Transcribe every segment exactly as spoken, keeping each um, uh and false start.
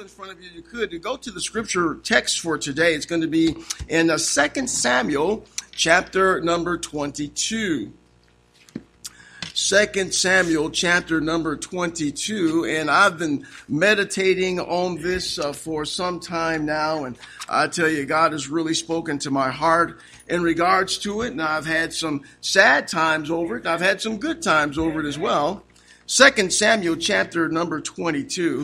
In front of you, you could to go to the scripture text for today. It's going to be in uh, Second Samuel chapter number twenty-two. Second Samuel chapter number twenty-two, and I've been meditating on this uh, for some time now, and I tell you, God has really spoken to my heart in regards to it, and I've had some sad times over it. I've had some good times over it as well. Second Samuel chapter number twenty-two.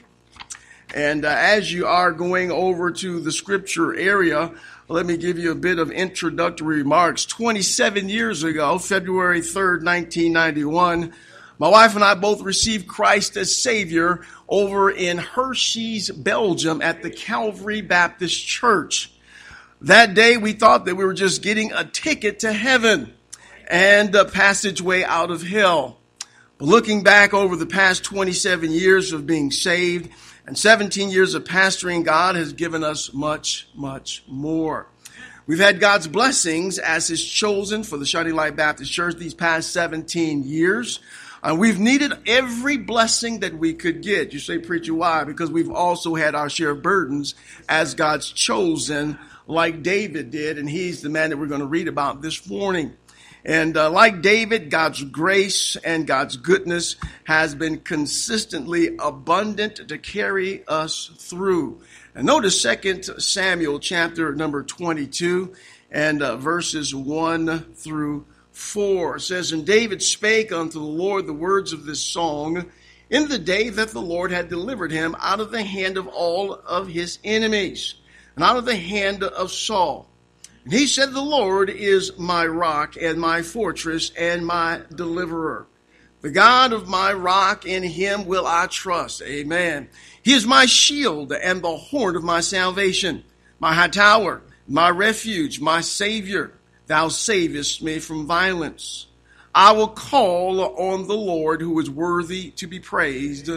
And uh, as you are going over to the scripture area, let me give you a bit of introductory remarks. twenty-seven years ago, February third, nineteen ninety-one, my wife and I both received Christ as Savior over in Hershey's, Belgium at the Calvary Baptist Church. That day, we thought that we were just getting a ticket to heaven and a passageway out of hell. But looking back over the past twenty-seven years of being saved, and seventeen years of pastoring, God has given us much, much more. We've had God's blessings as His chosen for the Shining Light Baptist Church these past seventeen years. And we've needed every blessing that we could get. You say, preacher, why? Because we've also had our share of burdens as God's chosen, like David did. And he's the man that we're going to read about this morning. And uh, like David, God's grace and God's goodness has been consistently abundant to carry us through. And notice Second Samuel chapter number twenty-two and uh, verses one through four. It says, And David spake unto the Lord the words of this song in the day that the Lord had delivered him out of the hand of all of his enemies and out of the hand of Saul. And he said, The Lord is my rock and my fortress and my deliverer. The God of my rock, in him will I trust. Amen. He is my shield and the horn of my salvation, my high tower, my refuge, my Savior. Thou savest me from violence. I will call on the Lord who is worthy to be praised.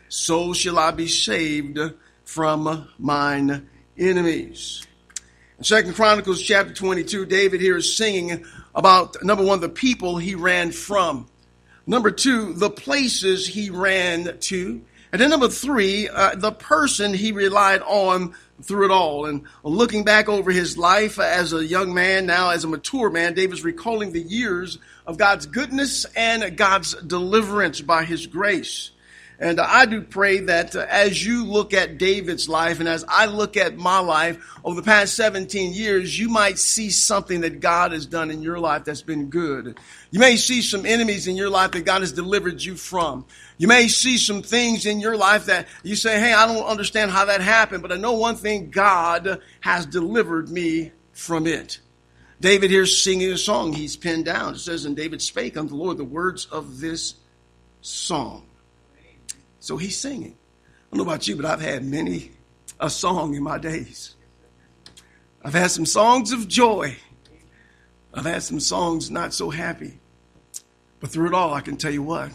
So shall I be saved from mine enemies. Second Chronicles chapter twenty-two, David here is singing about, number one, the people he ran from. Number two, the places he ran to. And then number three, uh, the person he relied on through it all. And looking back over his life as a young man, now as a mature man, David's recalling the years of God's goodness and God's deliverance by his grace. And I do pray that uh, as you look at David's life and as I look at my life over the past seventeen years, you might see something that God has done in your life that's been good. You may see some enemies in your life that God has delivered you from. You may see some things in your life that you say, hey, I don't understand how that happened, but I know one thing, God has delivered me from it. David here is singing a song he's penned down. It says, And David spake unto the Lord the words of this song. So he's singing. I don't know about you, but I've had many a song in my days. I've had some songs of joy. I've had some songs not so happy. But through it all, I can tell you what,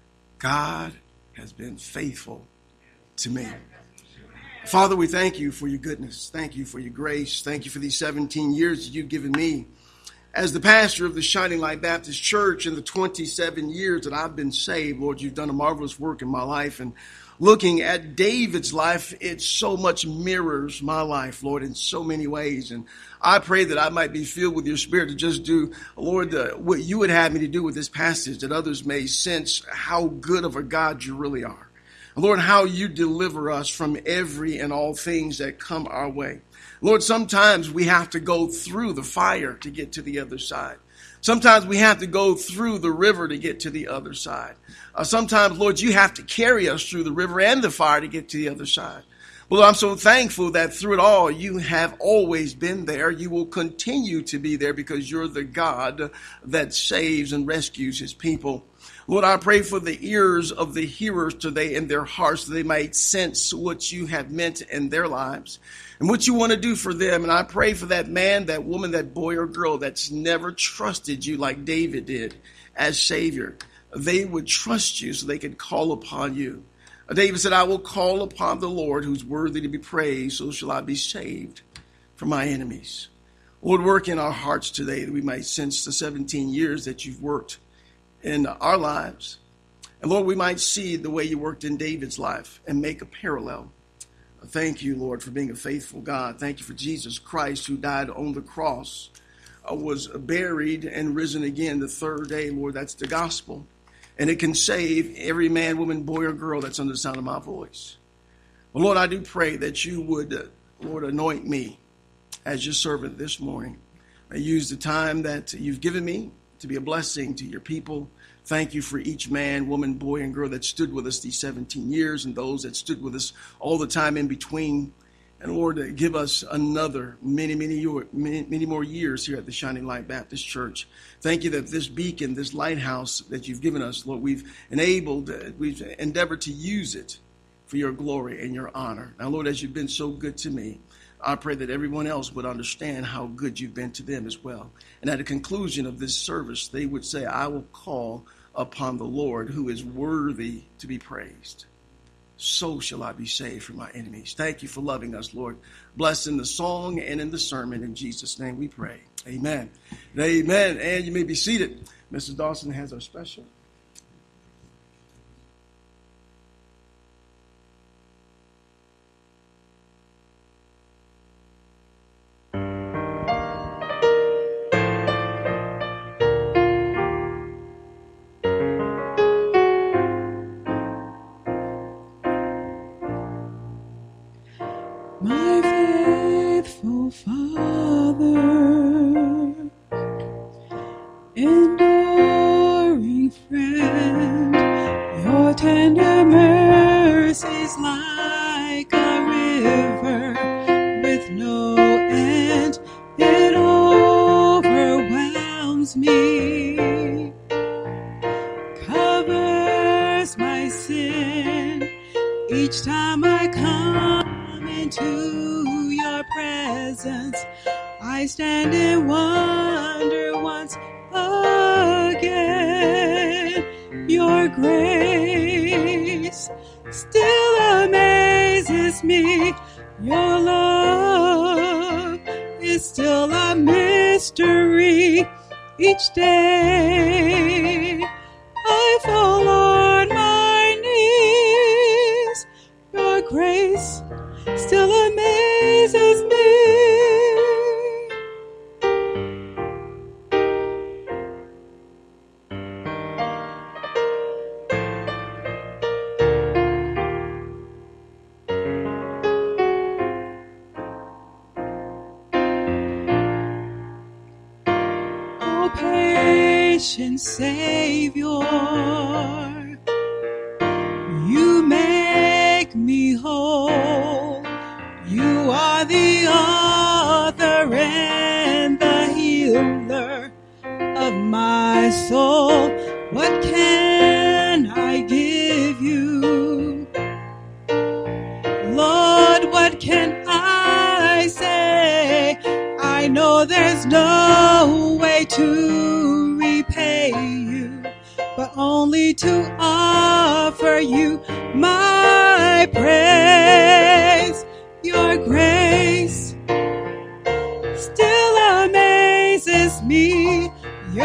God has been faithful to me. Father, we thank you for your goodness. Thank you for your grace. Thank you for these seventeen years that you've given me as the pastor of the Shining Light Baptist Church. In the twenty-seven years that I've been saved, Lord, you've done a marvelous work in my life. And looking at David's life, it so much mirrors my life, Lord, in so many ways. And I pray that I might be filled with your Spirit to just do, Lord, uh, what you would have me to do with this passage, that others may sense how good of a God you really are. And Lord, how you deliver us from every and all things that come our way. Lord, sometimes we have to go through the fire to get to the other side. Sometimes we have to go through the river to get to the other side. Uh, sometimes, Lord, you have to carry us through the river and the fire to get to the other side. Well, I'm so thankful that through it all, you have always been there. You will continue to be there because you're the God that saves and rescues his people. Lord, I pray for the ears of the hearers today and their hearts, that they might sense what you have meant in their lives and what you want to do for them. And I pray for that man, that woman, that boy or girl that's never trusted you like David did as Savior. They would trust you so they could call upon you. David said, I will call upon the Lord who's worthy to be praised, so shall I be saved from my enemies. Lord, work in our hearts today that we might sense the seventeen years that you've worked in our lives. And Lord, we might see the way you worked in David's life and make a parallel. Thank you, Lord, for being a faithful God. Thank you for Jesus Christ who died on the cross, uh, was buried and risen again the third day, Lord. That's the gospel. And it can save every man, woman, boy, or girl that's under the sound of my voice. Well, Lord, I do pray that you would, uh, Lord, anoint me as your servant this morning. I use the time that you've given me to be a blessing to your people. Thank you for each man, woman, boy, and girl that stood with us these seventeen years and those that stood with us all the time in between. And Lord, uh, give us another many, many, many, many more years here at the Shining Light Baptist Church. Thank you that this beacon, this lighthouse that you've given us, Lord, we've enabled, uh, we've endeavored to use it for your glory and your honor. Now, Lord, as you've been so good to me, I pray that everyone else would understand how good you've been to them as well. And at the conclusion of this service, they would say, I will call upon the Lord who is worthy to be praised. So shall I be saved from my enemies. Thank you for loving us, Lord. Bless in the song and in the sermon. In Jesus' name we pray. Amen. And amen. And you may be seated. Missus Dawson has our special. My faithful Father, enduring friend, your tender mercies like a river with no end, it overwhelms me, covers my sin each time I come into your presence. I stand in wonder once again. Your grace still amazes me. Your love is still a mystery. Each day I fall on my knees. Your grace still amazes me. Oh, patient Savior, you make me whole. You are the author and the healer of my soul. What can I give you? Lord, what can I say? I know there's no way to repay you, but only to offer you my praise. Your grace still amazes me. Your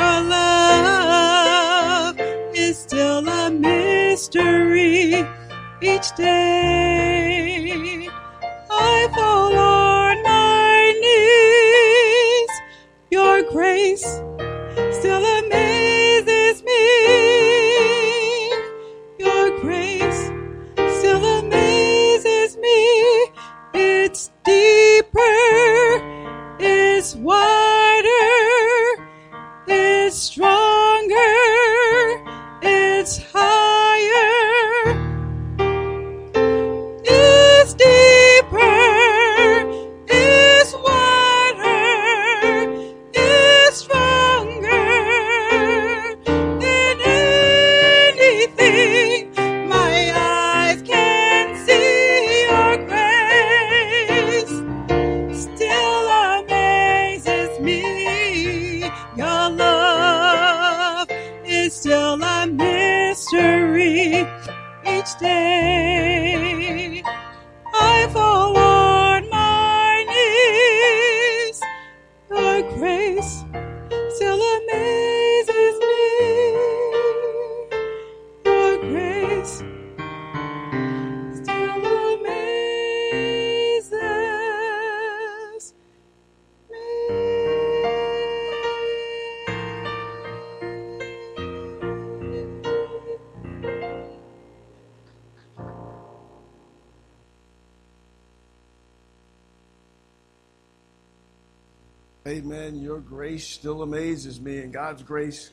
love is still a mystery. Each day I fall on my knees. Your grace still amazes me. Your grace still amazes me. Amen. Your grace still amazes me, and God's grace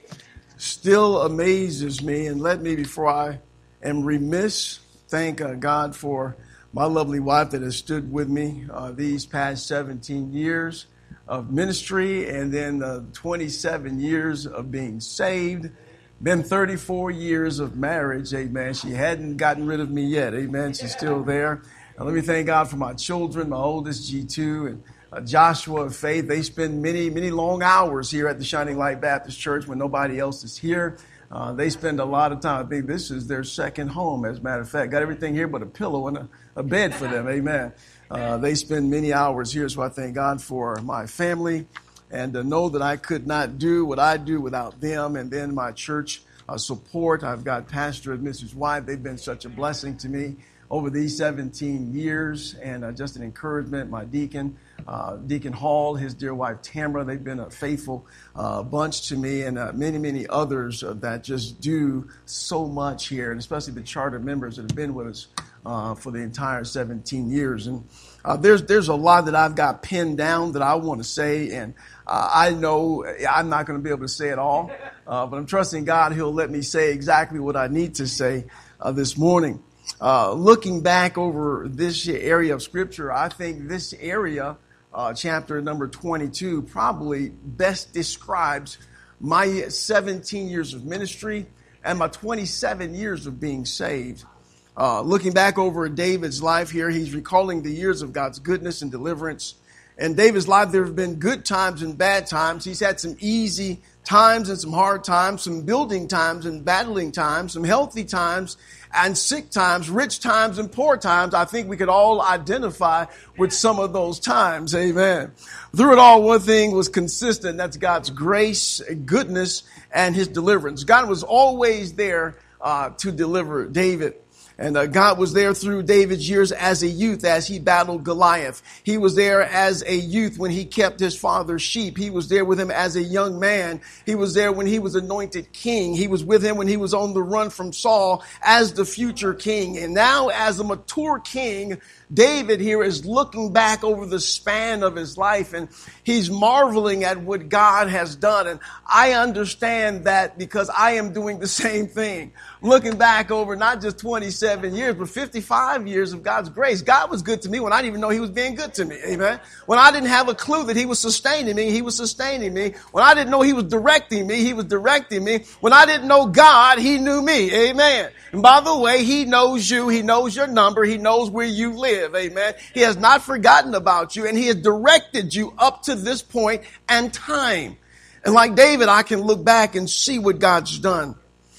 still amazes me. And let me, before I am remiss, thank uh, God for my lovely wife that has stood with me uh, these past seventeen years of ministry, and then uh, twenty-seven years of being saved. Been thirty-four years of marriage, amen. She hadn't gotten rid of me yet, amen. She's still there. And let me thank God for my children, my oldest G two, and uh, Joshua of Faith. They spend many, many long hours here at the Shining Light Baptist Church when nobody else is here. Uh, they spend a lot of time. I think this is their second home, as a matter of fact. Got everything here but a pillow and a, a bed for them, amen. Uh, they spend many hours here, so I thank God for my family. And to know that I could not do what I do without them. And then my church uh, support. I've got Pastor and Missus White. They've been such a blessing to me over these seventeen years, and uh, just an encouragement. My deacon, uh, Deacon Hall, his dear wife Tamara, they've been a faithful uh, bunch to me, and uh, many, many others uh, that just do so much here, and especially the charter members that have been with us uh, for the entire seventeen years. And uh, there's there's a lot that I've got pinned down that I want to say, and uh, I know I'm not going to be able to say it all, uh, but I'm trusting God He'll let me say exactly what I need to say uh, this morning. Uh, looking back over this area of Scripture, I think this area, uh, chapter number twenty-two, probably best describes my seventeen years of ministry and my twenty-seven years of being saved. Uh, looking back over David's life here, he's recalling the years of God's goodness and deliverance. In David's life, there have been good times and bad times. He's had some easy times and some hard times, some building times and battling times, some healthy times and sick times, rich times and poor times. I think we could all identify with some of those times. Amen. Through it all, one thing was consistent. That's God's grace, goodness, and His deliverance. God was always there uh, to deliver David. And uh, God was there through David's years as a youth as he battled Goliath. He was there as a youth when he kept his father's sheep. He was there with him as a young man. He was there when he was anointed king. He was with him when he was on the run from Saul as the future king. And now as a mature king, David here is looking back over the span of his life, and he's marveling at what God has done. And I understand that because I am doing the same thing. Looking back over not just twenty-seven years, but fifty-five years of God's grace. God was good to me when I didn't even know He was being good to me. Amen. When I didn't have a clue that He was sustaining me, He was sustaining me. When I didn't know He was directing me, He was directing me. When I didn't know God, He knew me. Amen. And by the way, He knows you. He knows your number. He knows where you live. Amen. He has not forgotten about you, and He has directed you up to this point and time. And like David, I can look back and see what God's done.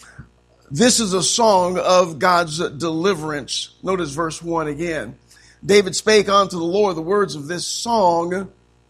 This is a song of God's deliverance. Notice verse one again. David spake unto the Lord the words of this song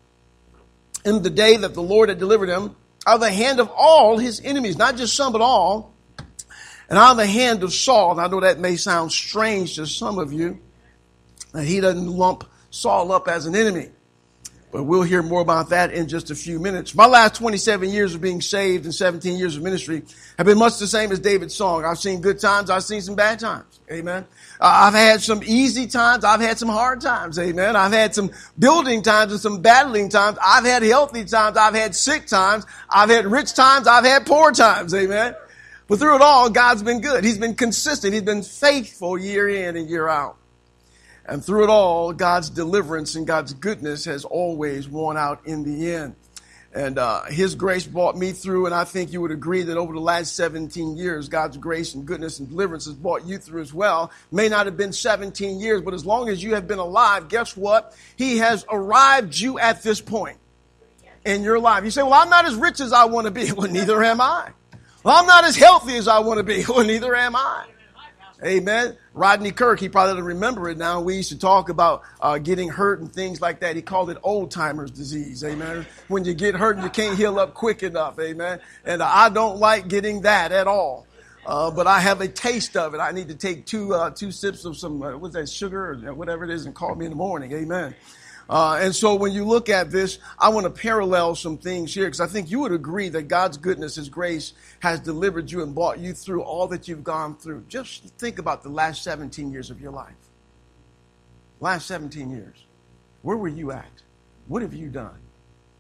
in the day that the Lord had delivered him out of the hand of all his enemies, not just some, but all, and out of the hand of Saul. And I know that may sound strange to some of you, that he doesn't lump Saul up as an enemy. But we'll hear more about that in just a few minutes. My last twenty-seven years of being saved and seventeen years of ministry have been much the same as David's song. I've seen good times. I've seen some bad times. Amen. Uh, I've had some easy times. I've had some hard times. Amen. I've had some building times and some battling times. I've had healthy times. I've had sick times. I've had rich times. I've had poor times. Amen. But through it all, God's been good. He's been consistent. He's been faithful year in and year out. And through it all, God's deliverance and God's goodness has always won out in the end. And uh, His grace brought me through, and I think you would agree that over the last seventeen years, God's grace and goodness and deliverance has brought you through as well. May not have been seventeen years, but as long as you have been alive, guess what? He has arrived you at this point in your life. You say, well, I'm not as rich as I want to be. Well, neither am I. Well, I'm not as healthy as I want to be. Well, neither am I. Amen. Rodney Kirk, he probably doesn't remember it now. We used to talk about uh, getting hurt and things like that. He called it old timers disease. Amen. When you get hurt and you can't heal up quick enough. Amen. And uh, I don't like getting that at all. Uh, but I have a taste of it. I need to take two uh, two sips of some, uh, what's that, sugar or whatever it is and call me in the morning. Amen. Uh, and so when you look at this, I want to parallel some things here because I think you would agree that God's goodness, His grace has delivered you and brought you through all that you've gone through. Just think about the last seventeen years of your life. Last seventeen years. Where were you at? What have you done?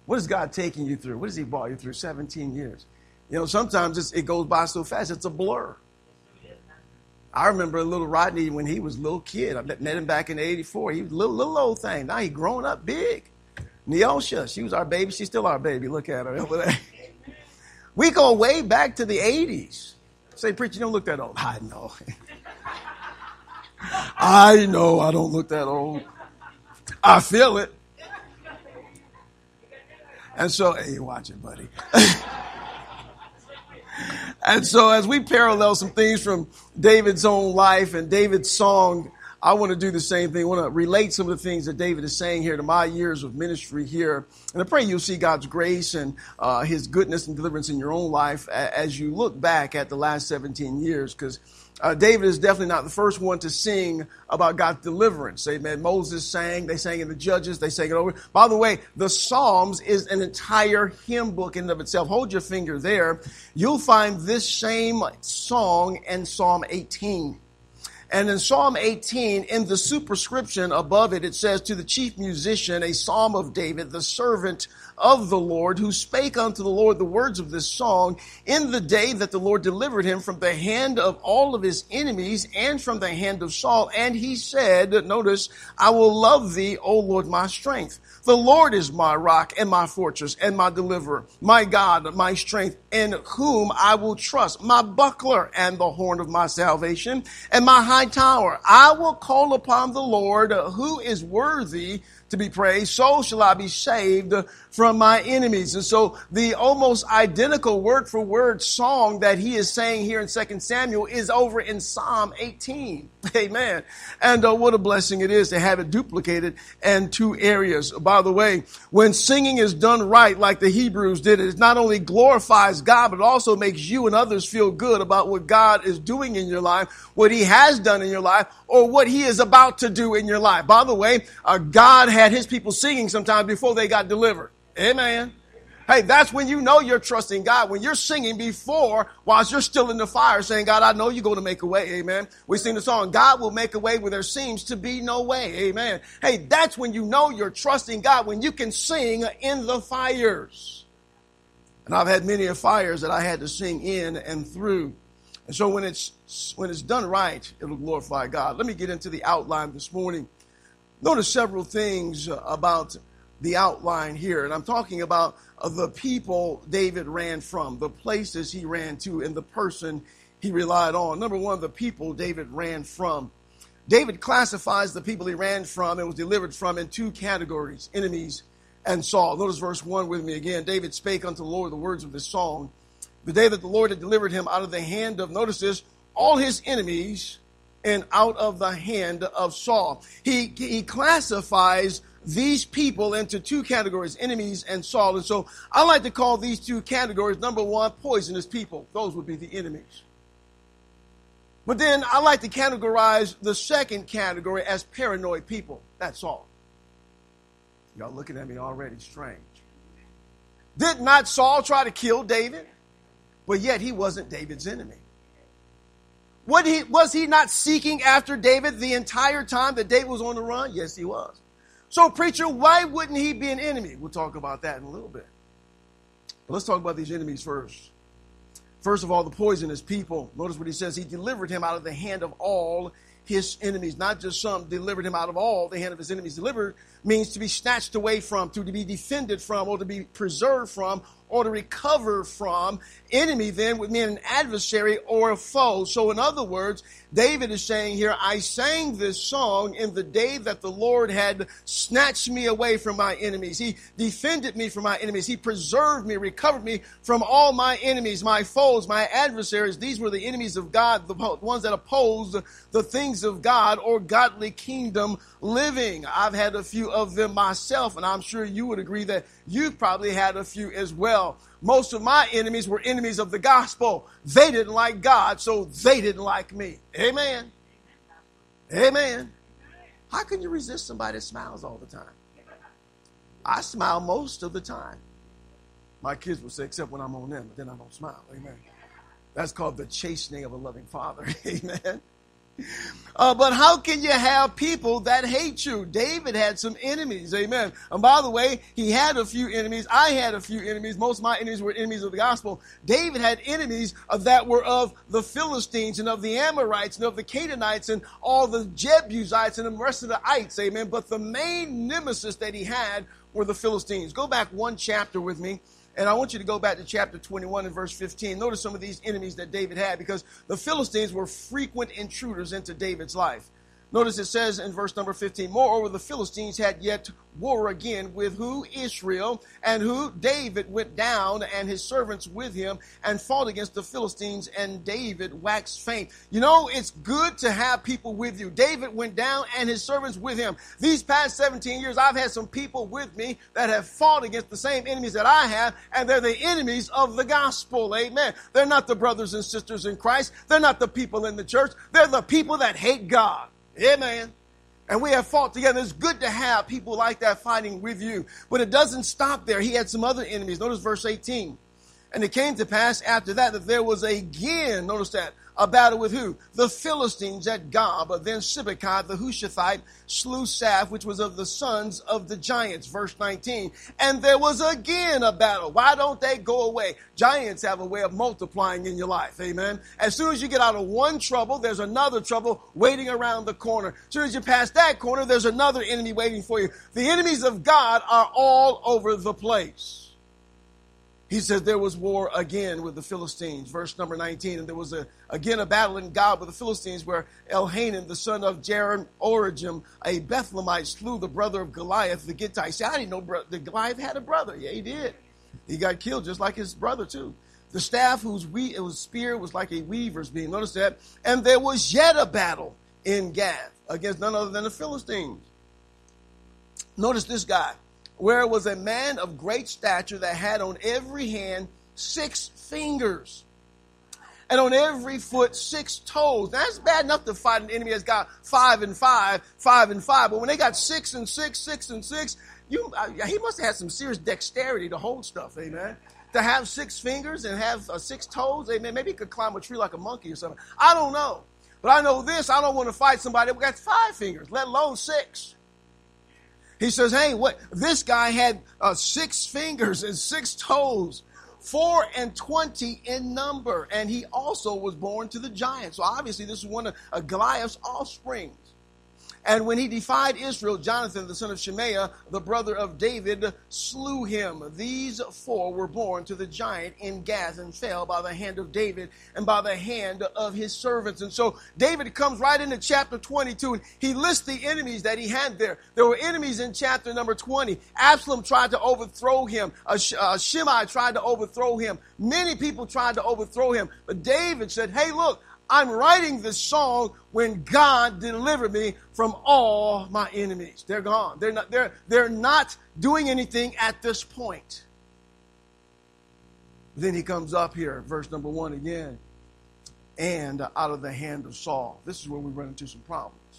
What is God taking you through? What has he brought you through? seventeen years. You know, sometimes it's, it goes by so fast, it's a blur. I remember little Rodney when he was a little kid. I met him back in eighty-four. He was a little, little old thing. Now he's grown up big. Neosha, she was our baby. She's still our baby. Look at her over there. We go way back to the eighties. Say, preacher, you don't look that old. I know. I know I don't look that old. I feel it. And so, hey, watch it, buddy. And so as we parallel some things from David's own life and David's song, I want to do the same thing. I want to relate some of the things that David is saying here to my years of ministry here. And I pray you'll see God's grace and uh, his goodness and deliverance in your own life as you look back at the last seventeen years, because Uh, David is definitely not the first one to sing about God's deliverance. Amen. Moses sang, they sang in the Judges, they sang it over. By the way, the Psalms is an entire hymn book in and of itself. Hold your finger there. You'll find this same song in Psalm eighteen. And in Psalm eighteen, in the superscription above it, it says, to the chief musician, a psalm of David, the servant of the Lord, who spake unto the Lord the words of this song in the day that the Lord delivered him from the hand of all of his enemies and from the hand of Saul. And he said, notice, I will love thee, O Lord, my strength. The Lord is my rock and my fortress and my deliverer, my God, my strength, in whom I will trust, my buckler and the horn of my salvation and my high tower. I will call upon the Lord, who is worthy to be praised. So shall I be saved from my enemies. And so the almost identical word for word song that he is saying here in Second Samuel is over in Psalm eighteen. Amen. And uh, what a blessing it is to have it duplicated in two areas. By the way, when singing is done right, like the Hebrews did, it not only glorifies God, but it also makes you and others feel good about what God is doing in your life, what he has done in your life, or what he is about to do in your life. By the way, uh, God had his people singing sometimes before they got delivered. Amen. Hey, that's when you know you're trusting God. When you're singing before, whilst you're still in the fire, saying, God, I know you're going to make a way. Amen. We sing the song, God will make a way where there seems to be no way. Amen. Hey, that's when you know you're trusting God, when you can sing in the fires. And I've had many of fires that I had to sing in and through. And so when it's, when it's done right, it'll glorify God. Let me get into the outline this morning. Notice several things about the outline here. And I'm talking about uh, the people David ran from, the places he ran to, and the person he relied on. Number one, the people David ran from. David classifies the people he ran from and was delivered from in two categories, enemies and Saul. Notice verse one with me again. David spake unto the Lord the words of this song. The day that the Lord had delivered him out of the hand of, notice this, all his enemies and out of the hand of Saul. He, he classifies these people into two categories, enemies and Saul. And so I like to call these two categories, number one, poisonous people. Those would be the enemies. But then I like to categorize the second category as paranoid people. That's Saul. Y'all looking at me already strange. Did not Saul try to kill David? But yet he wasn't David's enemy. What he, was he not seeking after David the entire time that David was on the run? Yes, he was. So, preacher, why wouldn't he be an enemy? We'll talk about that in a little bit. But let's talk about these enemies first. First of all, the poisonous people. Notice what he says. He delivered him out of the hand of all his enemies. Not just some, delivered him out of all the hand of his enemies. Delivered means to be snatched away from, to be defended from, or to be preserved from, or to recover from. Enemy then would mean an adversary or a foe. So in other words, David is saying here, I sang this song in the day that the Lord had snatched me away from my enemies. He defended me from my enemies. He preserved me, recovered me from all my enemies, my foes, my adversaries. These were the enemies of God, the ones that opposed the things of God or godly kingdom living. I've had a few of them myself, and I'm sure you would agree that you've probably had a few as well. Most of my enemies were enemies of the gospel. They didn't like God, so they didn't like me. Amen. Amen. How can you resist somebody that smiles all the time? I smile most of the time. My kids will say, except when I'm on them, but then I don't smile. Amen. That's called the chastening of a loving father. Amen. Uh, but how can you have people that hate you? David had some enemies, amen. And by the way, he had a few enemies. I had a few enemies. Most of my enemies were enemies of the gospel. David had enemies of that were of the Philistines and of the Amorites and of the Canaanites and all the Jebusites and the rest of the ites, amen. But the main nemesis that he had were the Philistines. Go back one chapter with me. And I want you to go back to chapter twenty-one and verse fifteen. Notice some of these enemies that David had, because the Philistines were frequent intruders into David's life. Notice it says in verse number fifteen, moreover, the Philistines had yet war again with who? Israel, and who? David went down and his servants with him and fought against the Philistines, and David waxed faint. You know, it's good to have people with you. David went down and his servants with him. These past seventeen years, I've had some people with me that have fought against the same enemies that I have, and they're the enemies of the gospel. Amen. They're not the brothers and sisters in Christ. They're not the people in the church. They're the people that hate God. Amen. And we have fought together. It's good to have people like that fighting with you. But it doesn't stop there. He had some other enemies. Notice verse eighteen. And it came to pass after that that there was again, notice that, a battle with who? The Philistines at Gob. Then Sibbecai the Hushathite slew Saph, which was of the sons of the giants. Verse nineteen. And there was again a battle. Why don't they go away? Giants have a way of multiplying in your life. Amen. As soon as you get out of one trouble, there's another trouble waiting around the corner. As soon as you pass that corner, there's another enemy waiting for you. The enemies of God are all over the place. He says there was war again with the Philistines. Verse number nineteen. And there was a, again a battle in Gob with the Philistines, where Elhanan, the son of Jeroboam, a Bethlehemite, slew the brother of Goliath, the Gittite. See, I didn't know bro- that Goliath had a brother. Yeah, he did. He got killed just like his brother too. The staff whose we- it was spear was like a weaver's beam. Notice that. And there was yet a battle in Gath against none other than the Philistines. Notice this guy. Where was a man of great stature that had on every hand six fingers, and on every foot six toes. Now, that's bad enough to fight an enemy that's got five and five, five and five. But when they got six and six, six and six, you uh, he must have had some serious dexterity to hold stuff, amen. To have six fingers and have uh, six toes, amen. Maybe he could climb a tree like a monkey or something. I don't know. But I know this, I don't want to fight somebody that got five fingers, let alone six. He says, hey, what? This guy had uh, six fingers and six toes, four and twenty in number. And he also was born to the giant. So obviously this is one of uh, Goliath's offsprings. And when he defied Israel, Jonathan, the son of Shemaiah, the brother of David, slew him. These four were born to the giant in Gath and fell by the hand of David and by the hand of his servants. And so David comes right into chapter twenty-two, and he lists the enemies that he had there. There were enemies in chapter number twenty. Absalom tried to overthrow him. Uh, uh, Shimei tried to overthrow him. Many people tried to overthrow him. But David said, hey, look, I'm writing this song when God delivered me from all my enemies. They're gone. They're not, they're, they're not doing anything at this point. Then he comes up here, verse number one again. And out of the hand of Saul. This is where we run into some problems.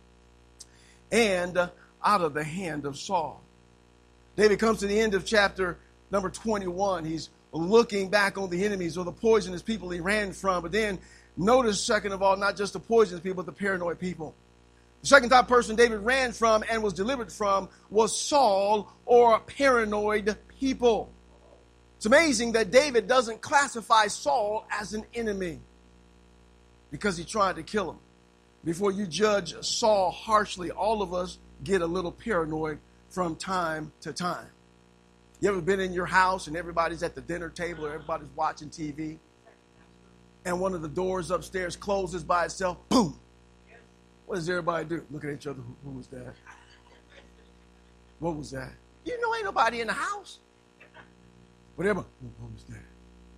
And out of the hand of Saul. David comes to the end of chapter number twenty-one. He's looking back on the enemies or the poisonous people he ran from. But then notice, second of all, not just the poisonous people, but the paranoid people. The second type of person David ran from and was delivered from was Saul, or paranoid people. It's amazing that David doesn't classify Saul as an enemy because he tried to kill him. Before you judge Saul harshly, all of us get a little paranoid from time to time. You ever been in your house and everybody's at the dinner table or everybody's watching T V? And one of the doors upstairs closes by itself. Boom. What does everybody do? Look at each other. Who, who was that? What was that? You know ain't nobody in the house. But everybody, what was that?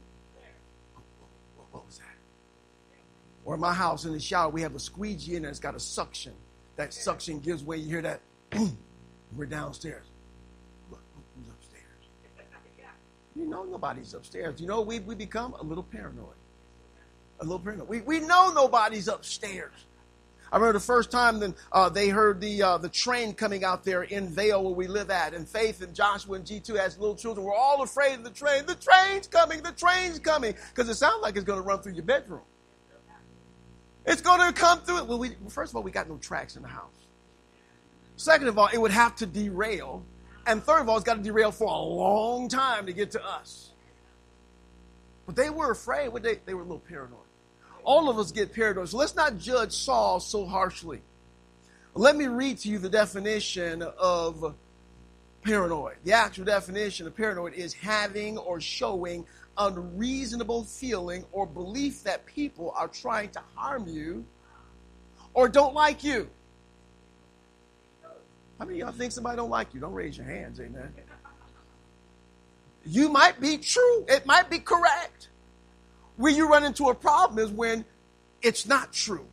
What was that? Or in my house in the shower, we have a squeegee in there. It's got a suction. That suction gives way. You hear that? Boom. We're downstairs. Look, who's upstairs? You know nobody's upstairs. You know, we, we become a little paranoid. A little paranoid. We, we know nobody's upstairs. I remember the first time that uh, they heard the uh, the train coming out there in Vale where we live at. And Faith and Joshua and G two as little children were all afraid of the train. The train's coming. The train's coming. Because it sounds like it's going to run through your bedroom. It's going to come through it. Well, we, first of all, we got no tracks in the house. Second of all, it would have to derail. And third of all, it's got to derail for a long time to get to us. But they were afraid. What they, they were a little paranoid. All of us get paranoid. So let's not judge Saul so harshly. Let me read to you the definition of paranoid. The actual definition of paranoid is having or showing unreasonable feeling or belief that people are trying to harm you or don't like you. How many of y'all think somebody don't like you? Don't raise your hands, amen. You might be true. It might be correct. Where you run into a problem is when it's not true.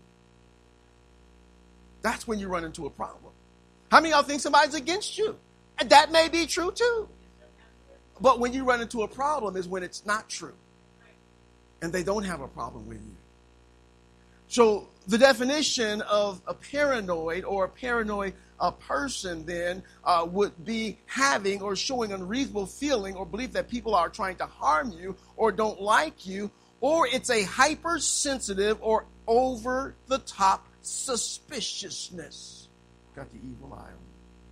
That's when you run into a problem. How many of y'all think somebody's against you? And that may be true too. But when you run into a problem is when it's not true. And they don't have a problem with you. So the definition of a paranoid or a paranoid a person then uh, would be having or showing unreasonable feeling or belief that people are trying to harm you or don't like you, or it's a hypersensitive or over-the-top suspiciousness. Got the evil eye on me.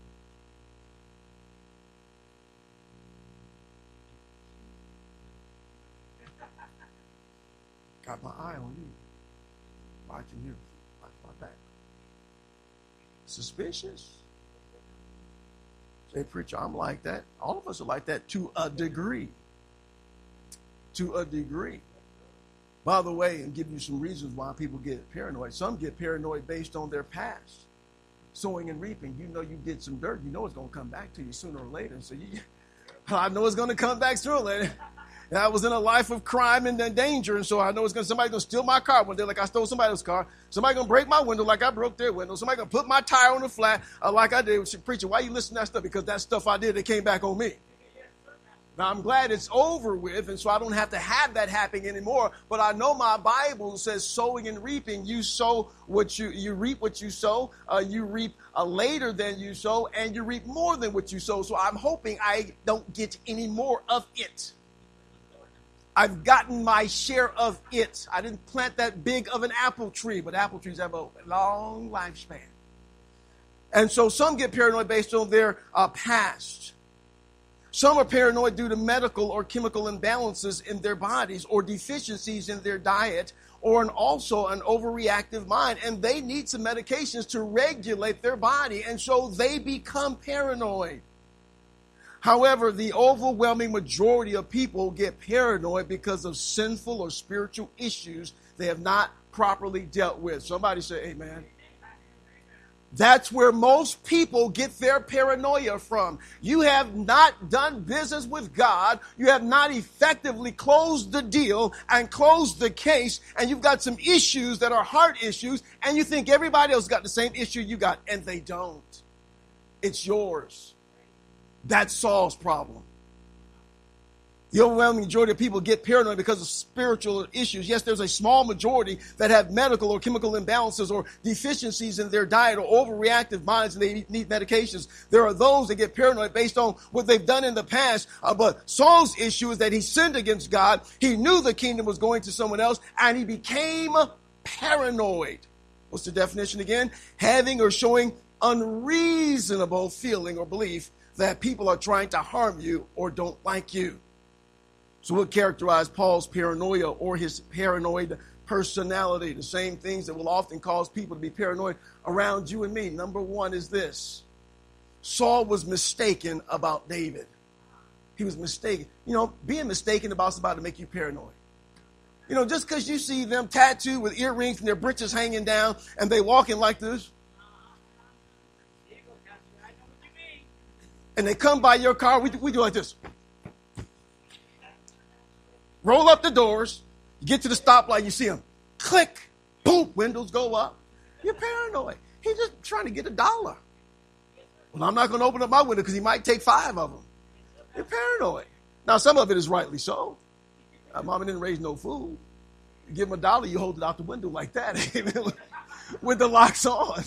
Got my eye on you. Watching you. Watch my back. Suspicious? Say, preacher, I'm like that. All of us are like that to a degree. To a degree. By the way, and give you some reasons why people get paranoid. Some get paranoid based on their past. Sowing and reaping. You know you did some dirt. You know it's going to come back to you sooner or later. So you, I know it's going to come back sooner or later. And I was in a life of crime and danger, and so I know it's going to somebody's going to steal my car one day like I stole somebody else's car. Somebody going to break my window like I broke their window. Somebody going to put my tire on the flat uh, like I did. Preacher, why you listen to that stuff? Because that stuff I did, it came back on me. Now, I'm glad it's over with, and so I don't have to have that happening anymore. But I know my Bible says sowing and reaping. You sow what you, you reap what you sow. Uh, you reap uh, later than you sow, and you reap more than what you sow. So I'm hoping I don't get any more of it. I've gotten my share of it. I didn't plant that big of an apple tree, but apple trees have a long lifespan. And so some get paranoid based on their uh, past. Some are paranoid due to medical or chemical imbalances in their bodies or deficiencies in their diet or an, also an overreactive mind. And they need some medications to regulate their body. And so they become paranoid. However, the overwhelming majority of people get paranoid because of sinful or spiritual issues they have not properly dealt with. Somebody say amen. That's where most people get their paranoia from. You have not done business with God. You have not effectively closed the deal and closed the case. And you've got some issues that are heart issues. And you think everybody else got the same issue you got. And they don't. It's yours. That's Saul's problem. The overwhelming majority of people get paranoid because of spiritual issues. Yes, there's a small majority that have medical or chemical imbalances or deficiencies in their diet or overreactive minds and they need medications. There are those that get paranoid based on what they've done in the past. Uh, but Saul's issue is that he sinned against God. He knew the kingdom was going to someone else and he became paranoid. What's the definition again? Having or showing unreasonable feeling or belief that people are trying to harm you or don't like you. So what characterized Paul's paranoia or his paranoid personality? The same things that will often cause people to be paranoid around you and me. Number one is this. Saul was mistaken about David. He was mistaken. You know, being mistaken about somebody to make you paranoid. You know, just because you see them tattooed with earrings and their breeches hanging down and they walking like this. And they come by your car, we, we do like this. Roll up the doors. You get to the stoplight, you see them. Click. Boom. Windows go up. You're paranoid. He's just trying to get a dollar. Well, I'm not going to open up my window because he might take five of them. You're paranoid. Now, some of it is rightly so. My mama didn't raise no fool. You give him a dollar, you hold it out the window like that. With the locks on.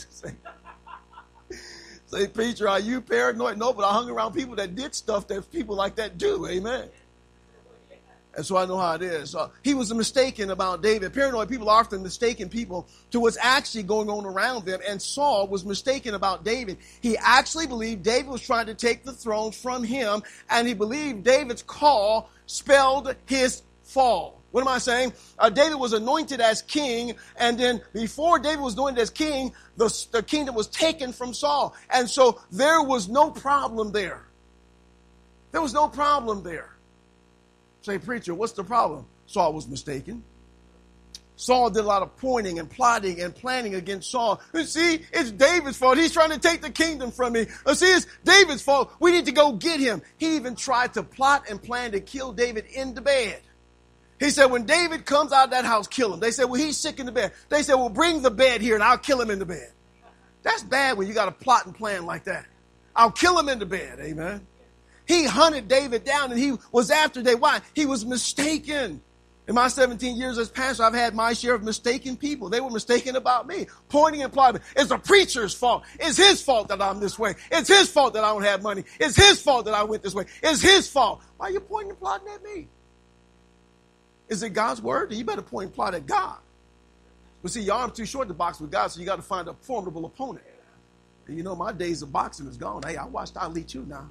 Say, preacher, are you paranoid? No, but I hung around people that did stuff that people like that do. Amen. And so I know how it is. Uh, he was mistaken about David. Paranoid people are often mistaken people to what's actually going on around them. And Saul was mistaken about David. He actually believed David was trying to take the throne from him. And he believed David's call spelled his fall. What am I saying? Uh, David was anointed as king. And then before David was anointed as king, the, the kingdom was taken from Saul. And so there was no problem there. There was no problem there. Say, preacher, what's the problem? Saul was mistaken. Saul did a lot of pointing and plotting and planning against Saul. You see, it's David's fault. He's trying to take the kingdom from me. You see, it's David's fault. We need to go get him. He even tried to plot and plan to kill David in the bed. He said, when David comes out of that house, kill him. They said, well, he's sick in the bed. They said, well, bring the bed here and I'll kill him in the bed. That's bad when you got to plot and plan like that. I'll kill him in the bed. Amen. He hunted David down and he was after David. Why? He was mistaken. In my seventeen years as pastor, I've had my share of mistaken people. They were mistaken about me, pointing and plotting. It's the preacher's fault. It's his fault that I'm this way. It's his fault that I don't have money. It's his fault that I went this way. It's his fault. Why are you pointing and plotting at me? Is it God's word? You better point and plot at God. But see, your arm's too short to box with God, so you got to find a formidable opponent. And you know, my days of boxing is gone. Hey, I watched Ali too now.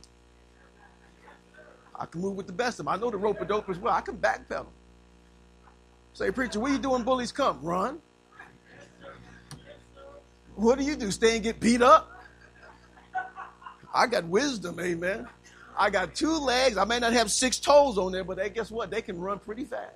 I can move with the best of them. I know the rope-a-dope as well. I can backpedal. Say, preacher, what are you doing? Bullies come. Run. What do you do? Stay and get beat up? I got wisdom, amen. I got two legs. I may not have six toes on there, but they, guess what? They can run pretty fast.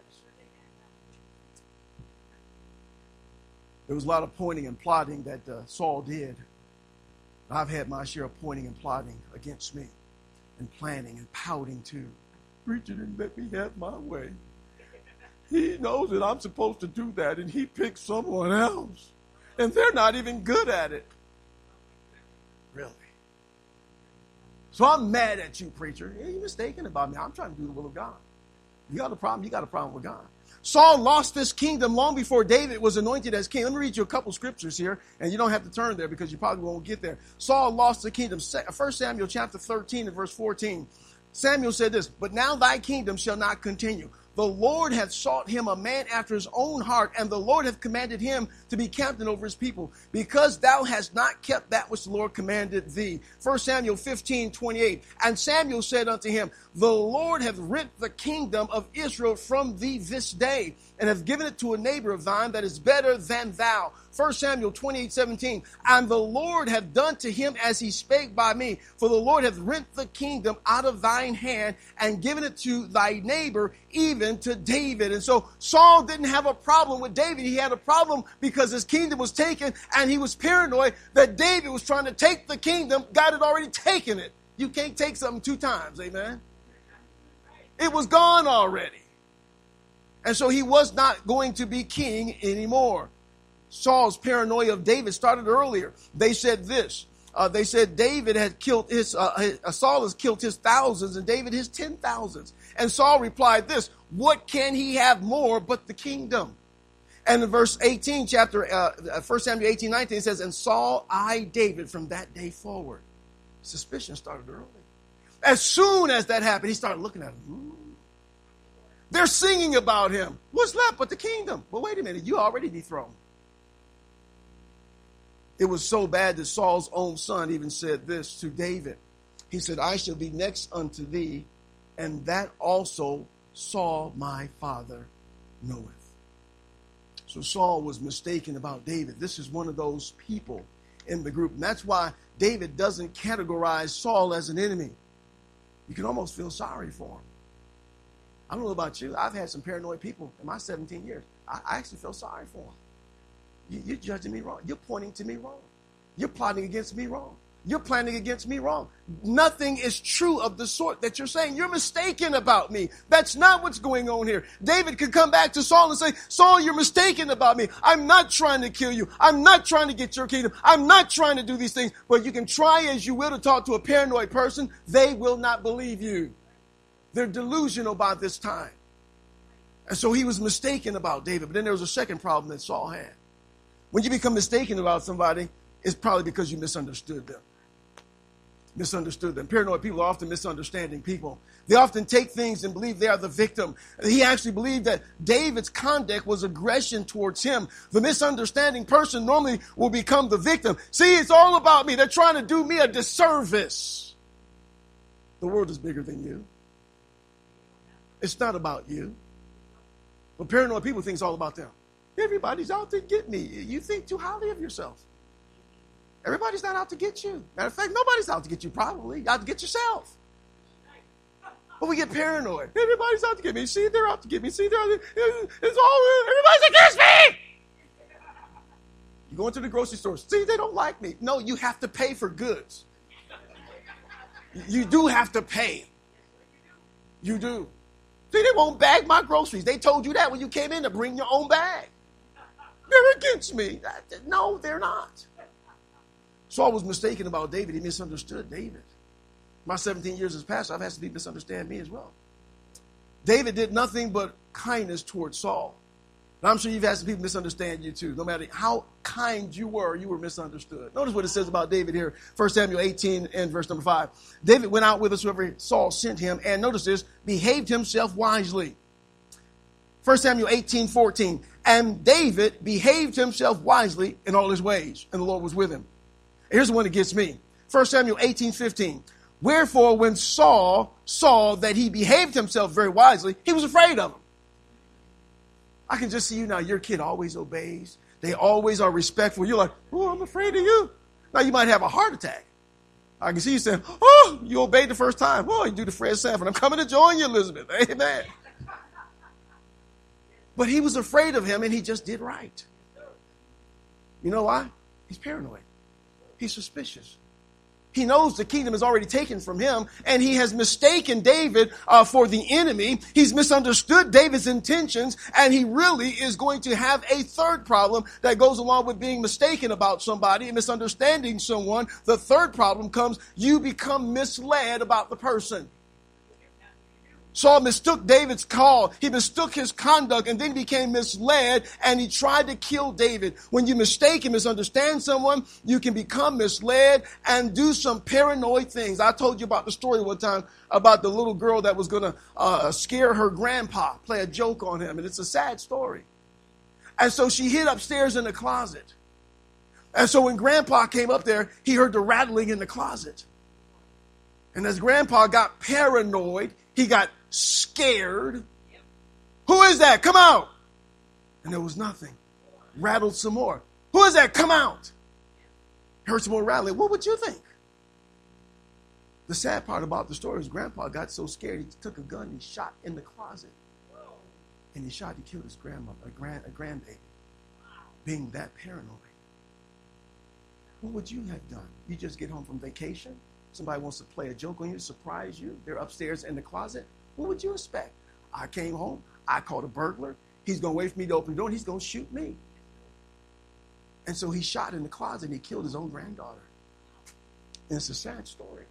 There was a lot of pointing and plotting that uh, Saul did. I've had my share of pointing and plotting against me. And planning and pouting too. Preacher didn't let me have my way. He knows that I'm supposed to do that, and he picked someone else. And they're not even good at it. Really. So I'm mad at you, preacher. Yeah, you're mistaken about me. I'm trying to do the will of God. You got a problem, you got a problem with God. Saul lost this kingdom long before David was anointed as king. Let me read you a couple scriptures here, and you don't have to turn there because you probably won't get there. Saul lost the kingdom. First Samuel chapter thirteen and verse fourteen. Samuel said this, but now thy kingdom shall not continue. The Lord hath sought him a man after his own heart, and the Lord hath commanded him to be captain over his people, because thou hast not kept that which the Lord commanded thee. First Samuel fifteen twenty-eight. And Samuel said unto him, the Lord hath rent the kingdom of Israel from thee this day, and hath given it to a neighbor of thine that is better than thou. First Samuel twenty-eight seventeen. And the Lord hath done to him as he spake by me, for the Lord hath rent the kingdom out of thine hand, and given it to thy neighbor, even to David. And so Saul didn't have a problem with David. He had a problem because his kingdom was taken, and he was paranoid that David was trying to take the kingdom. God had already taken it. You can't take something two times, amen? It was gone already. And so he was not going to be king anymore. Saul's paranoia of David started earlier. They said this. Uh, they said David had killed his, uh, his uh, Saul has killed his thousands and David his ten thousands. And Saul replied this, what can he have more but the kingdom? And in verse eighteen, chapter, uh, First Samuel eighteen, nineteen, it says, and Saul eyed David from that day forward. Suspicion started early. As soon as that happened, he started looking at him. Ooh. They're singing about him. What's left but the kingdom? Well, wait a minute. You already dethroned. It was so bad that Saul's own son even said this to David. He said, I shall be next unto thee, and that also Saul my father knoweth. So Saul was mistaken about David. This is one of those people in the group. And that's why David doesn't categorize Saul as an enemy. You can almost feel sorry for him. I don't know about you. I've had some paranoid people in my seventeen years. I, I actually feel sorry for them. You, you're judging me wrong. You're pointing to me wrong. You're plotting against me wrong. You're planning against me wrong. Nothing is true of the sort that you're saying. You're mistaken about me. That's not what's going on here. David could come back to Saul and say, Saul, you're mistaken about me. I'm not trying to kill you. I'm not trying to get your kingdom. I'm not trying to do these things. But you can try as you will to talk to a paranoid person. They will not believe you. They're delusional by this time. And so he was mistaken about David. But then there was a second problem that Saul had. When you become mistaken about somebody, it's probably because you misunderstood them. Misunderstood them. Paranoid people are often misunderstanding people. They often take things and believe they are the victim. He actually believed that David's conduct was aggression towards him. The misunderstanding person normally will become the victim. See, it's all about me. They're trying to do me a disservice. The world is bigger than you. It's not about you. But paranoid people think it's all about them. Everybody's out to get me. You think too highly of yourself. Everybody's not out to get you. Matter of fact, nobody's out to get you probably. You're out to get yourself. But we get paranoid. Everybody's out to get me. See, they're out to get me. See, they're out to, it's all, everybody's against me. You go into the grocery store. See, they don't like me. No, you have to pay for goods. You do have to pay. You do. See, they won't bag my groceries. They told you that when you came in to bring your own bag. They're against me. No, they're not. Saul was mistaken about David. He misunderstood David. My seventeen years as pastor, I've had some people misunderstand me as well. David did nothing but kindness towards Saul. And I'm sure you've had some people misunderstand you too. No matter how kind you were, you were misunderstood. Notice what it says about David here. First Samuel eighteen and verse number five. David went out whithersoever Saul sent him, and notice this, behaved himself wisely. First Samuel eighteen fourteen. And David behaved himself wisely in all his ways, and the Lord was with him. Here's the one that gets me. First Samuel eighteen fifteen. Wherefore, when Saul saw that he behaved himself very wisely, he was afraid of him. I can just see you now. Your kid always obeys. They always are respectful. You're like, oh, I'm afraid of you. Now, you might have a heart attack. I can see you saying, oh, you obeyed the first time. Oh, you do the Fred Sanford. I'm coming to join you, Elizabeth. Amen. But he was afraid of him, and he just did right. You know why? He's paranoid. He's suspicious. He knows the kingdom is already taken from him, and he has mistaken David uh, for the enemy. He's misunderstood David's intentions, and he really is going to have a third problem that goes along with being mistaken about somebody and misunderstanding someone. The third problem comes, you become misled about the person. Saul mistook David's call. He mistook his conduct and then became misled, and he tried to kill David. When you mistake and misunderstand someone, you can become misled and do some paranoid things. I told you about the story one time about the little girl that was going to uh, scare her grandpa, play a joke on him, and it's a sad story. And so she hid upstairs in the closet. And so when grandpa came up there, he heard the rattling in the closet. And as grandpa got paranoid, he got scared. Who is that? Come out. And there was nothing. Rattled some more. Who is that? Come out. Heard some more rattling. What would you think? The sad part about the story is grandpa got so scared he took a gun and he shot in the closet. And he shot, he killed his grandmother, a grand a grandbaby. Being that paranoid. What would you have done? You just get home from vacation. Somebody wants to play a joke on you, surprise you. They're upstairs in the closet. What would you expect? I came home. I called a burglar. He's going to wait for me to open the door, and he's going to shoot me. And so he shot in the closet, and he killed his own granddaughter. And it's a sad story.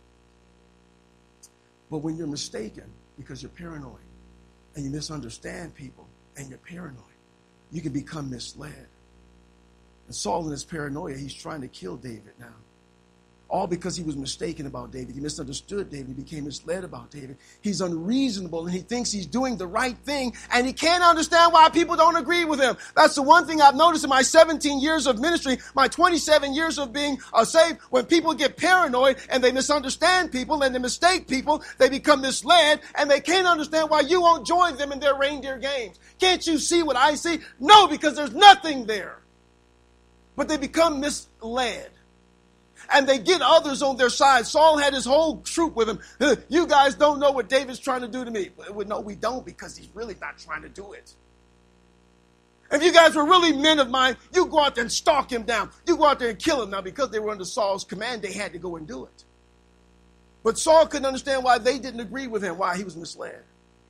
But when you're mistaken because you're paranoid, and you misunderstand people, and you're paranoid, you can become misled. And Saul in his paranoia, he's trying to kill David now. All because he was mistaken about David. He misunderstood David. He became misled about David. He's unreasonable, and he thinks he's doing the right thing, and he can't understand why people don't agree with him. That's the one thing I've noticed in my seventeen years of ministry, my twenty-seven years of being uh, saved. When people get paranoid and they misunderstand people and they mistake people, they become misled, and they can't understand why you won't join them in their reindeer games. Can't you see what I see? No, because there's nothing there. But they become misled. And they get others on their side. Saul had his whole troop with him. You guys don't know what David's trying to do to me. No, we don't, because he's really not trying to do it. If you guys were really men of mine, you go out there and stalk him down. You go out there and kill him. Now, because they were under Saul's command, they had to go and do it. But Saul couldn't understand why they didn't agree with him, why he was misled.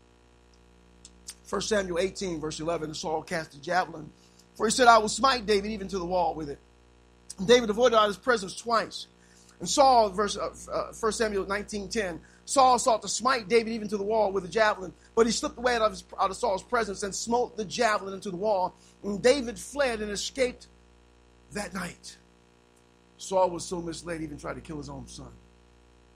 First Samuel eighteen, verse eleven, Saul cast a javelin. For he said, I will smite David even to the wall with it. David avoided out of his presence twice. And Saul, verse uh, uh, First Samuel nineteen ten, Saul sought to smite David even to the wall with a javelin, but he slipped away out of, his, out of Saul's presence and smote the javelin into the wall. And David fled and escaped that night. Saul was so misled, he even tried to kill his own son.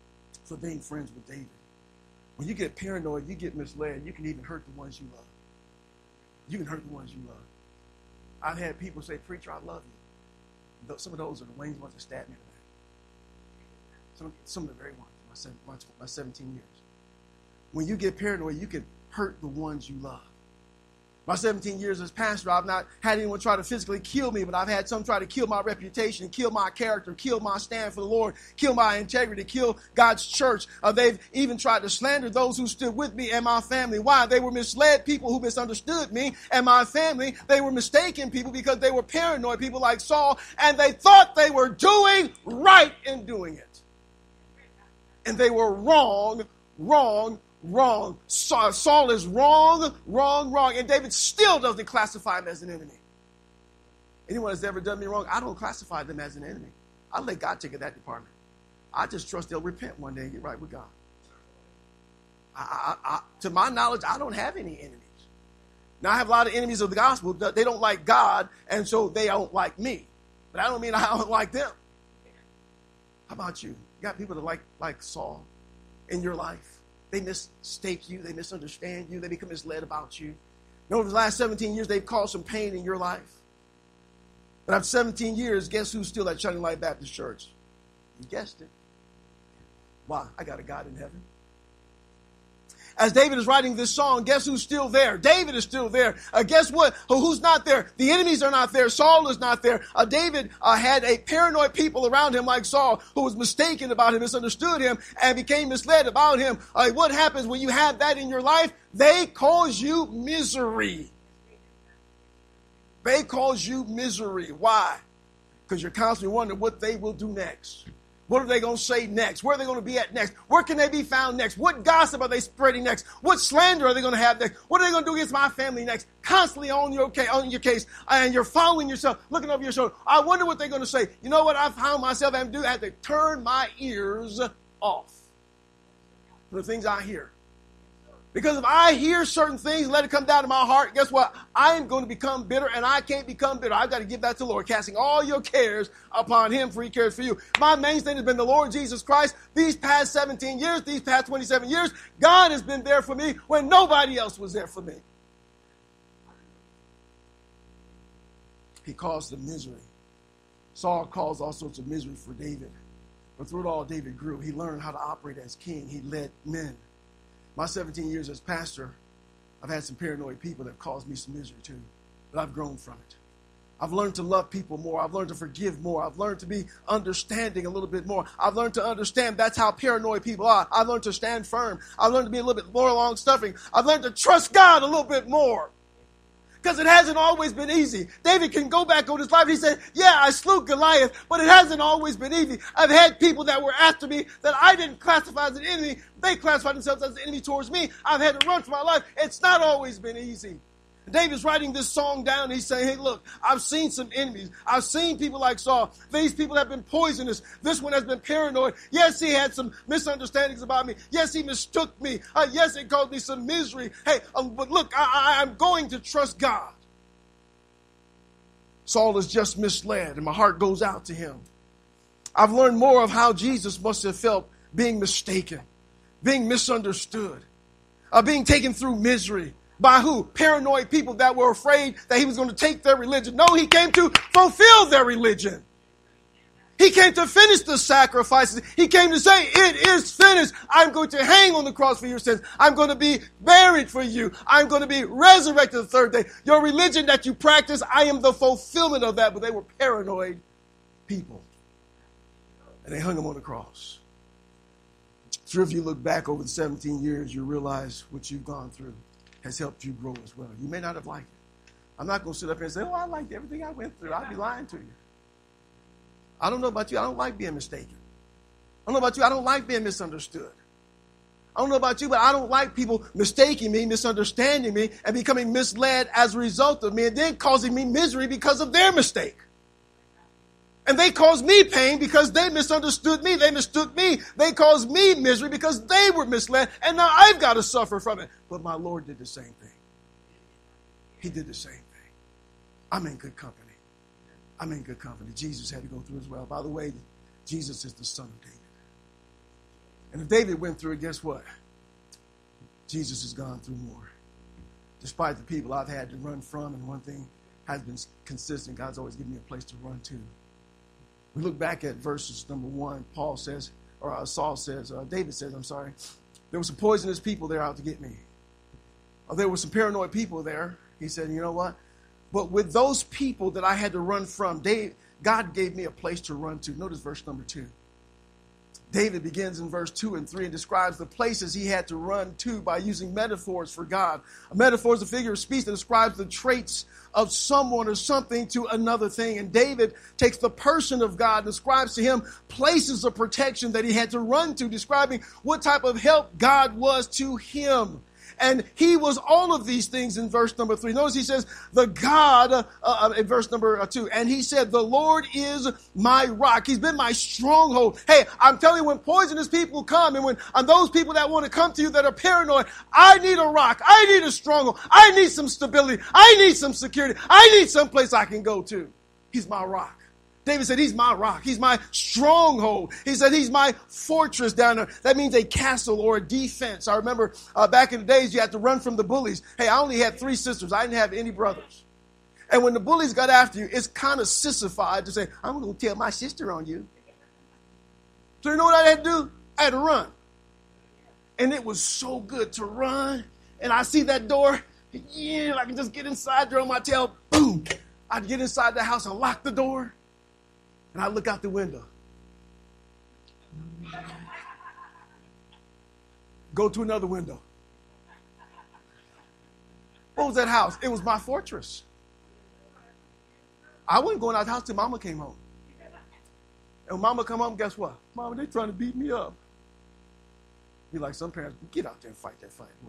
for being friends with David. When you get paranoid, you get misled, you can even hurt the ones you love. You can hurt the ones you love. I've had people say, preacher, I love you. Some of those are the main ones that stabbed me today. Some, some of the very ones, my, my, my seventeen years. When you get paranoid, you can hurt the ones you love. My seventeen years as pastor, I've not had anyone try to physically kill me, but I've had some try to kill my reputation, kill my character, kill my stand for the Lord, kill my integrity, kill God's church. Uh, they've even tried to slander those who stood with me and my family. Why? They were misled people who misunderstood me and my family. They were mistaken people because they were paranoid people like Saul, and they thought they were doing right in doing it. And they were wrong, wrong, wrong. Saul is wrong, wrong, wrong. And David still doesn't classify him as an enemy. Anyone that's ever done me wrong, I don't classify them as an enemy. I let God take it that department. I just trust they'll repent one day and get right with God. I, I, I, to my knowledge, I don't have any enemies. Now, I have a lot of enemies of the gospel. They don't like God, and so they don't like me. But I don't mean I don't like them. How about you? You got people that like, like Saul in your life. They mistake you. They misunderstand you. They become misled about you. And over the last seventeen years, they've caused some pain in your life. But after seventeen years, guess who's still at Shining Light Baptist Church? You guessed it. Why? I got a God in heaven. As David is writing this song, guess who's still there? David is still there. Uh, guess what? Who's not there? The enemies are not there. Saul is not there. Uh, David uh, had a paranoid people around him like Saul who was mistaken about him, misunderstood him, and became misled about him. Uh, what happens when you have that in your life? They cause you misery. They cause you misery. Why? Because you're constantly wondering what they will do next. What are they going to say next? Where are they going to be at next? Where can they be found next? What gossip are they spreading next? What slander are they going to have next? What are they going to do against my family next? Constantly on your, on your case, and you're following yourself, looking over your shoulder. I wonder what they're going to say. You know what I found myself having to do? I had to turn my ears off from the things I hear. Because if I hear certain things, let it come down to my heart, guess what? I am going to become bitter, and I can't become bitter. I've got to give that to the Lord, casting all your cares upon him, for he cares for you. My mainstay has been the Lord Jesus Christ. These past seventeen years, these past twenty-seven years, God has been there for me when nobody else was there for me. He caused the misery. Saul caused all sorts of misery for David. But through it all, David grew. He learned how to operate as king. He led men. My seventeen years as pastor, I've had some paranoid people that have caused me some misery too, but I've grown from it. I've learned to love people more. I've learned to forgive more. I've learned to be understanding a little bit more. I've learned to understand that's how paranoid people are. I've learned to stand firm. I've learned to be a little bit more long-suffering. I've learned to trust God a little bit more. Because it hasn't always been easy. David can go back on his life. He said, yeah, I slew Goliath, but it hasn't always been easy. I've had people that were after me that I didn't classify as an enemy. They classified themselves as an enemy towards me. I've had to run for my life. It's not always been easy. David's writing this song down. He's saying, hey, look, I've seen some enemies. I've seen people like Saul. These people have been poisonous. This one has been paranoid. Yes, he had some misunderstandings about me. Yes, he mistook me. Uh, yes, it caused me some misery. Hey, um, but look, I, I, I'm going to trust God. Saul is just misled, and my heart goes out to him. I've learned more of how Jesus must have felt being mistaken, being misunderstood, uh, being taken through misery. By who? Paranoid people that were afraid that he was going to take their religion. No, he came to fulfill their religion. He came to finish the sacrifices. He came to say, it is finished. I'm going to hang on the cross for your sins. I'm going to be buried for you. I'm going to be resurrected the third day. Your religion that you practice, I am the fulfillment of that. But they were paranoid people. And they hung him on the cross. Sure, if you look back over the seventeen years, you realize what you've gone through has helped you grow as well. You may not have liked it. I'm not going to sit up here and say, oh, I liked everything I went through. I'd be lying to you. I don't know about you. I don't like being mistaken. I don't know about you. I don't like being misunderstood. I don't know about you, but I don't like people mistaking me, misunderstanding me, and becoming misled as a result of me, and then causing me misery because of their mistake. And they caused me pain because they misunderstood me. They mistook me. They caused me misery because they were misled. And now I've got to suffer from it. But my Lord did the same thing. He did the same thing. I'm in good company. I'm in good company. Jesus had to go through as well. By the way, Jesus is the Son of David. And if David went through it, guess what? Jesus has gone through more. Despite the people I've had to run from, and one thing has been consistent, God's always given me a place to run to. We look back at verses number one. Paul says, or uh, Saul says, uh, David says, I'm sorry, there were some poisonous people there out to get me. Uh, there were some paranoid people there. He said, you know what? But with those people that I had to run from, David, God gave me a place to run to. Notice verse number two. David begins in verse two and three and describes the places he had to run to by using metaphors for God. A metaphor is a figure of speech that describes the traits of someone or something to another thing. And David takes the person of God and describes to him places of protection that he had to run to, describing what type of help God was to him. And he was all of these things in verse number three. Notice he says, the God, uh, uh, in verse number two, and he said, the Lord is my rock. He's been my stronghold. Hey, I'm telling you, when poisonous people come, and when and those people that want to come to you that are paranoid, I need a rock. I need a stronghold. I need some stability. I need some security. I need some place I can go to. He's my rock. David said, he's my rock. He's my stronghold. He said, he's my fortress down there. That means a castle or a defense. I remember uh, back in the days, you had to run from the bullies. Hey, I only had three sisters. I didn't have any brothers. And when the bullies got after you, it's kind of sissified to say, I'm going to tell my sister on you. So you know what I had to do? I had to run. And it was so good to run. And I see that door. Yeah, I can just get inside, throw my tail, boom. I'd get inside the house and lock the door. And I look out the window. Go to another window. What was that house? It was my fortress. I wasn't going out the house till Mama came home. And when Mama come home, guess what? Mama, they trying to beat me up. Be like some parents, get out there and fight that fight, boy.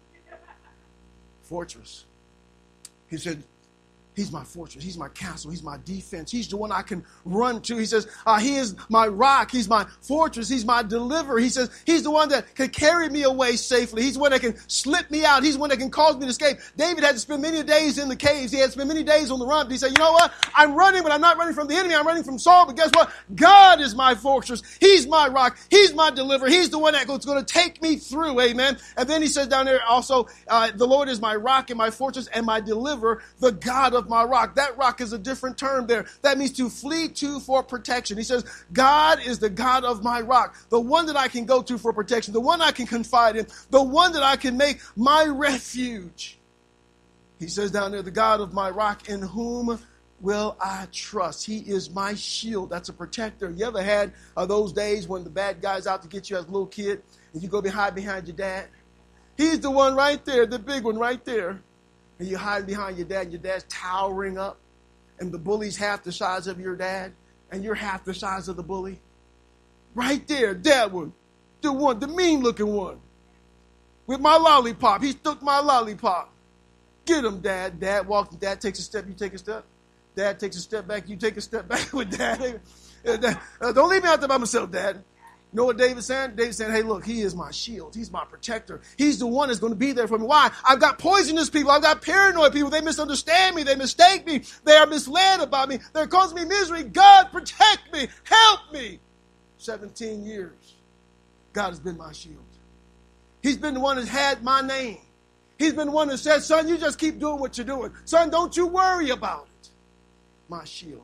Fortress. He said, he's my fortress. He's my castle. He's my defense. He's the one I can run to. He says, uh, he is my rock. He's my fortress. He's my deliverer. He says, he's the one that can carry me away safely. He's the one that can slip me out. He's the one that can cause me to escape. David had to spend many days in the caves. He had to spend many days on the run. But he said, you know what? I'm running, but I'm not running from the enemy. I'm running from Saul. But guess what? God is my fortress. He's my rock. He's my deliverer. He's the one that's going to take me through. Amen. And then he says down there also, uh, the Lord is my rock and my fortress and my deliverer, the God of my rock. That rock is a different term there. That means to flee to for protection. He says, God is the God of my rock, the one that I can go to for protection, the one I can confide in, the one that I can make my refuge. He says down there, the God of my rock, in whom will I trust? He is my shield. That's a protector. You ever had uh, those days when the bad guy's out to get you as a little kid and you go behind behind your dad? He's the one right there, the big one right there. And you hide behind your dad, and your dad's towering up, and the bully's half the size of your dad, and you're half the size of the bully. Right there, that one, the one, the mean-looking one, with my lollipop. He took my lollipop. Get him, Dad. Dad walks, Dad takes a step, you take a step. Dad takes a step back, you take a step back with Dad. Uh, don't leave me out there by myself, Dad. You know what David's saying? David's saying, hey, look, he is my shield. He's my protector. He's the one that's going to be there for me. Why? I've got poisonous people. I've got paranoid people. They misunderstand me. They mistake me. They are misled about me. They're causing me misery. God, protect me. Help me. seventeen years, God has been my shield. He's been the one that had my name. He's been the one that said, son, you just keep doing what you're doing. Son, don't you worry about it. My shield.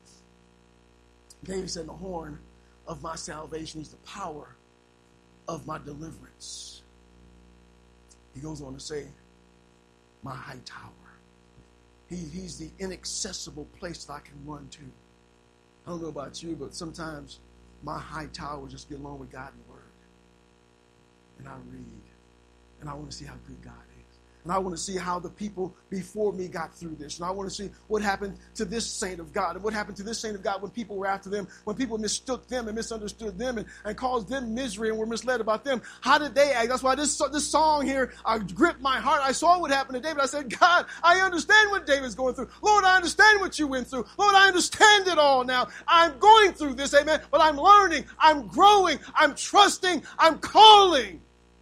David said, the horn of my salvation. He's the power of my deliverance. He goes on to say, my high tower. He, he's the inaccessible place that I can run to. I don't know about you, but sometimes my high tower is just get along with God and the Word. And I read. And I want to see how good God is. And I want to see how the people before me got through this. And I want to see what happened to this saint of God. And what happened to this saint of God when people were after them, when people mistook them and misunderstood them and, and caused them misery and were misled about them. How did they act? That's why this, this song here uh, gripped my heart. I saw what happened to David. I said, God, I understand what David's going through. Lord, I understand what you went through. Lord, I understand it all now. I'm going through this, amen. But I'm learning. I'm growing. I'm trusting. I'm calling.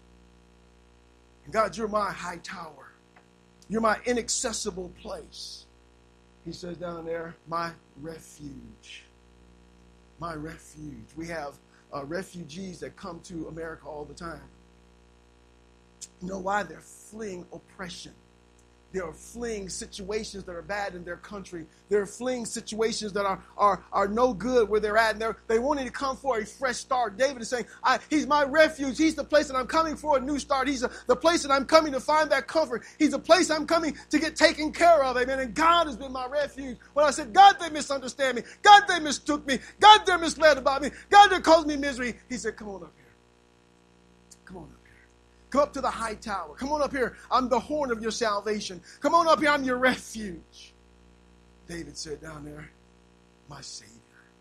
God, you're my high tower. You're my inaccessible place. He says down there, my refuge. My refuge. We have uh, refugees that come to America all the time. You know why? They're fleeing oppression. They're fleeing situations that are bad in their country. They're fleeing situations that are, are, are no good where they're at. And they're, they wanted to come for a fresh start. David is saying, I, he's my refuge. He's the place that I'm coming for a new start. He's a, the place that I'm coming to find that comfort. He's the place I'm coming to get taken care of. Amen. And God has been my refuge. When I said, God, they misunderstand me. God, they mistook me. God, they're misled about me. God, they caused me misery. He said, come on up here. Come on up. Come up to the high tower. Come on up here. I'm the horn of your salvation. Come on up here. I'm your refuge. David said down there, my Savior,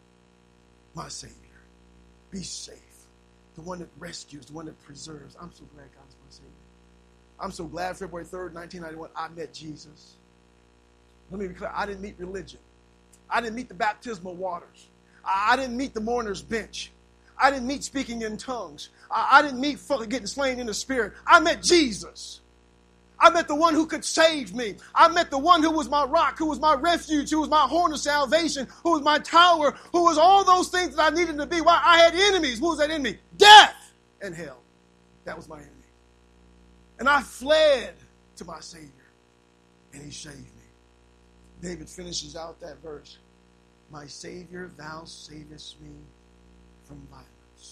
my Savior, be safe. The one that rescues, the one that preserves. I'm so glad God is my Savior. I'm so glad February third, nineteen ninety-one, I met Jesus. Let me be clear. I didn't meet religion. I didn't meet the baptismal waters. I didn't meet the mourner's bench. I didn't meet speaking in tongues. I, I didn't meet getting slain in the spirit. I met Jesus. I met the one who could save me. I met the one who was my rock, who was my refuge, who was my horn of salvation, who was my tower, who was all those things that I needed to be. Why? I had enemies. Who was that enemy? Death and hell. That was my enemy. And I fled to my Savior, and he saved me. David finishes out that verse. My Savior, thou savest me from violence.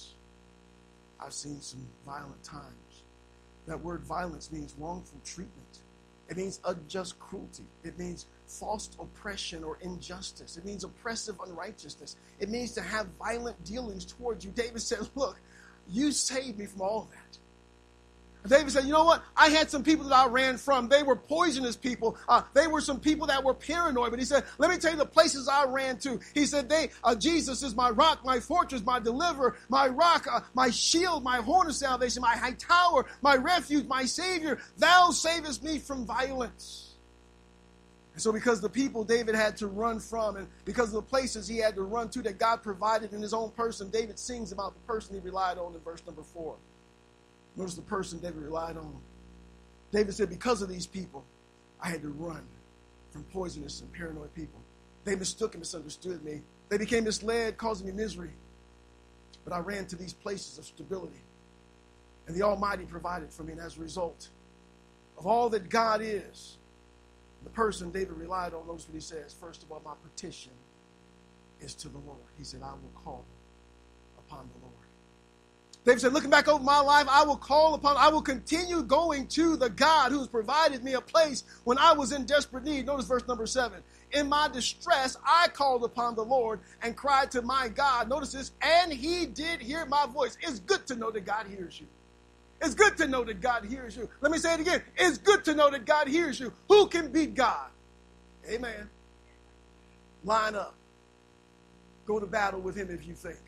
I've seen some violent times. That word violence means wrongful treatment. It means unjust cruelty. It means false oppression or injustice. It means oppressive unrighteousness. It means to have violent dealings towards you. David said, look, you saved me from all that. David said, you know what? I had some people that I ran from. They were poisonous people. Uh, they were some people that were paranoid. But he said, let me tell you the places I ran to. He said, they, uh, Jesus is my rock, my fortress, my deliverer, my rock, uh, my shield, my horn of salvation, my high tower, my refuge, my Savior. Thou savest me from violence. And so because the people David had to run from and because of the places he had to run to that God provided in his own person, David sings about the person he relied on in verse number four. Notice the person David relied on. David said, because of these people, I had to run from poisonous and paranoid people. They mistook and misunderstood me. They became misled, causing me misery. But I ran to these places of stability. And the Almighty provided for me. And as a result of all that God is, the person David relied on, notice what he says. First of all, my petition is to the Lord. He said, I will call upon the Lord. David said, looking back over my life, I will call upon, I will continue going to the God who's provided me a place when I was in desperate need. Notice verse number seven. In my distress, I called upon the Lord and cried to my God. Notice this, and he did hear my voice. It's good to know that God hears you. It's good to know that God hears you. Let me say it again. It's good to know that God hears you. Who can beat God? Amen. Line up. Go to battle with him if you think.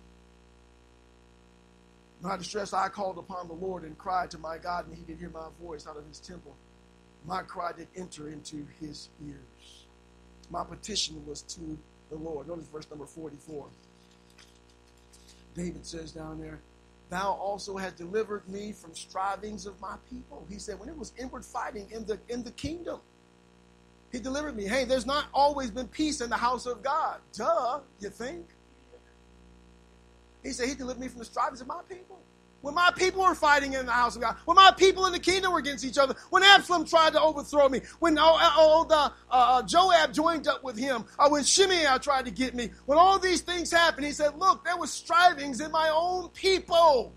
In my distress, I called upon the Lord and cried to my God, and he did hear my voice out of his temple. My cry did enter into his ears. My petition was to the Lord. Notice verse number forty-four. David says down there, thou also hast delivered me from strivings of my people. He said, when it was inward fighting in the in the kingdom, he delivered me. Hey, there's not always been peace in the house of God. Duh, you think? He said, he delivered me from the strivings of my people. When my people were fighting in the house of God, when my people in the kingdom were against each other, when Absalom tried to overthrow me, when oh, oh, the, uh, Joab joined up with him, or when Shimei tried to get me, when all these things happened, he said, look, there were strivings in my own people.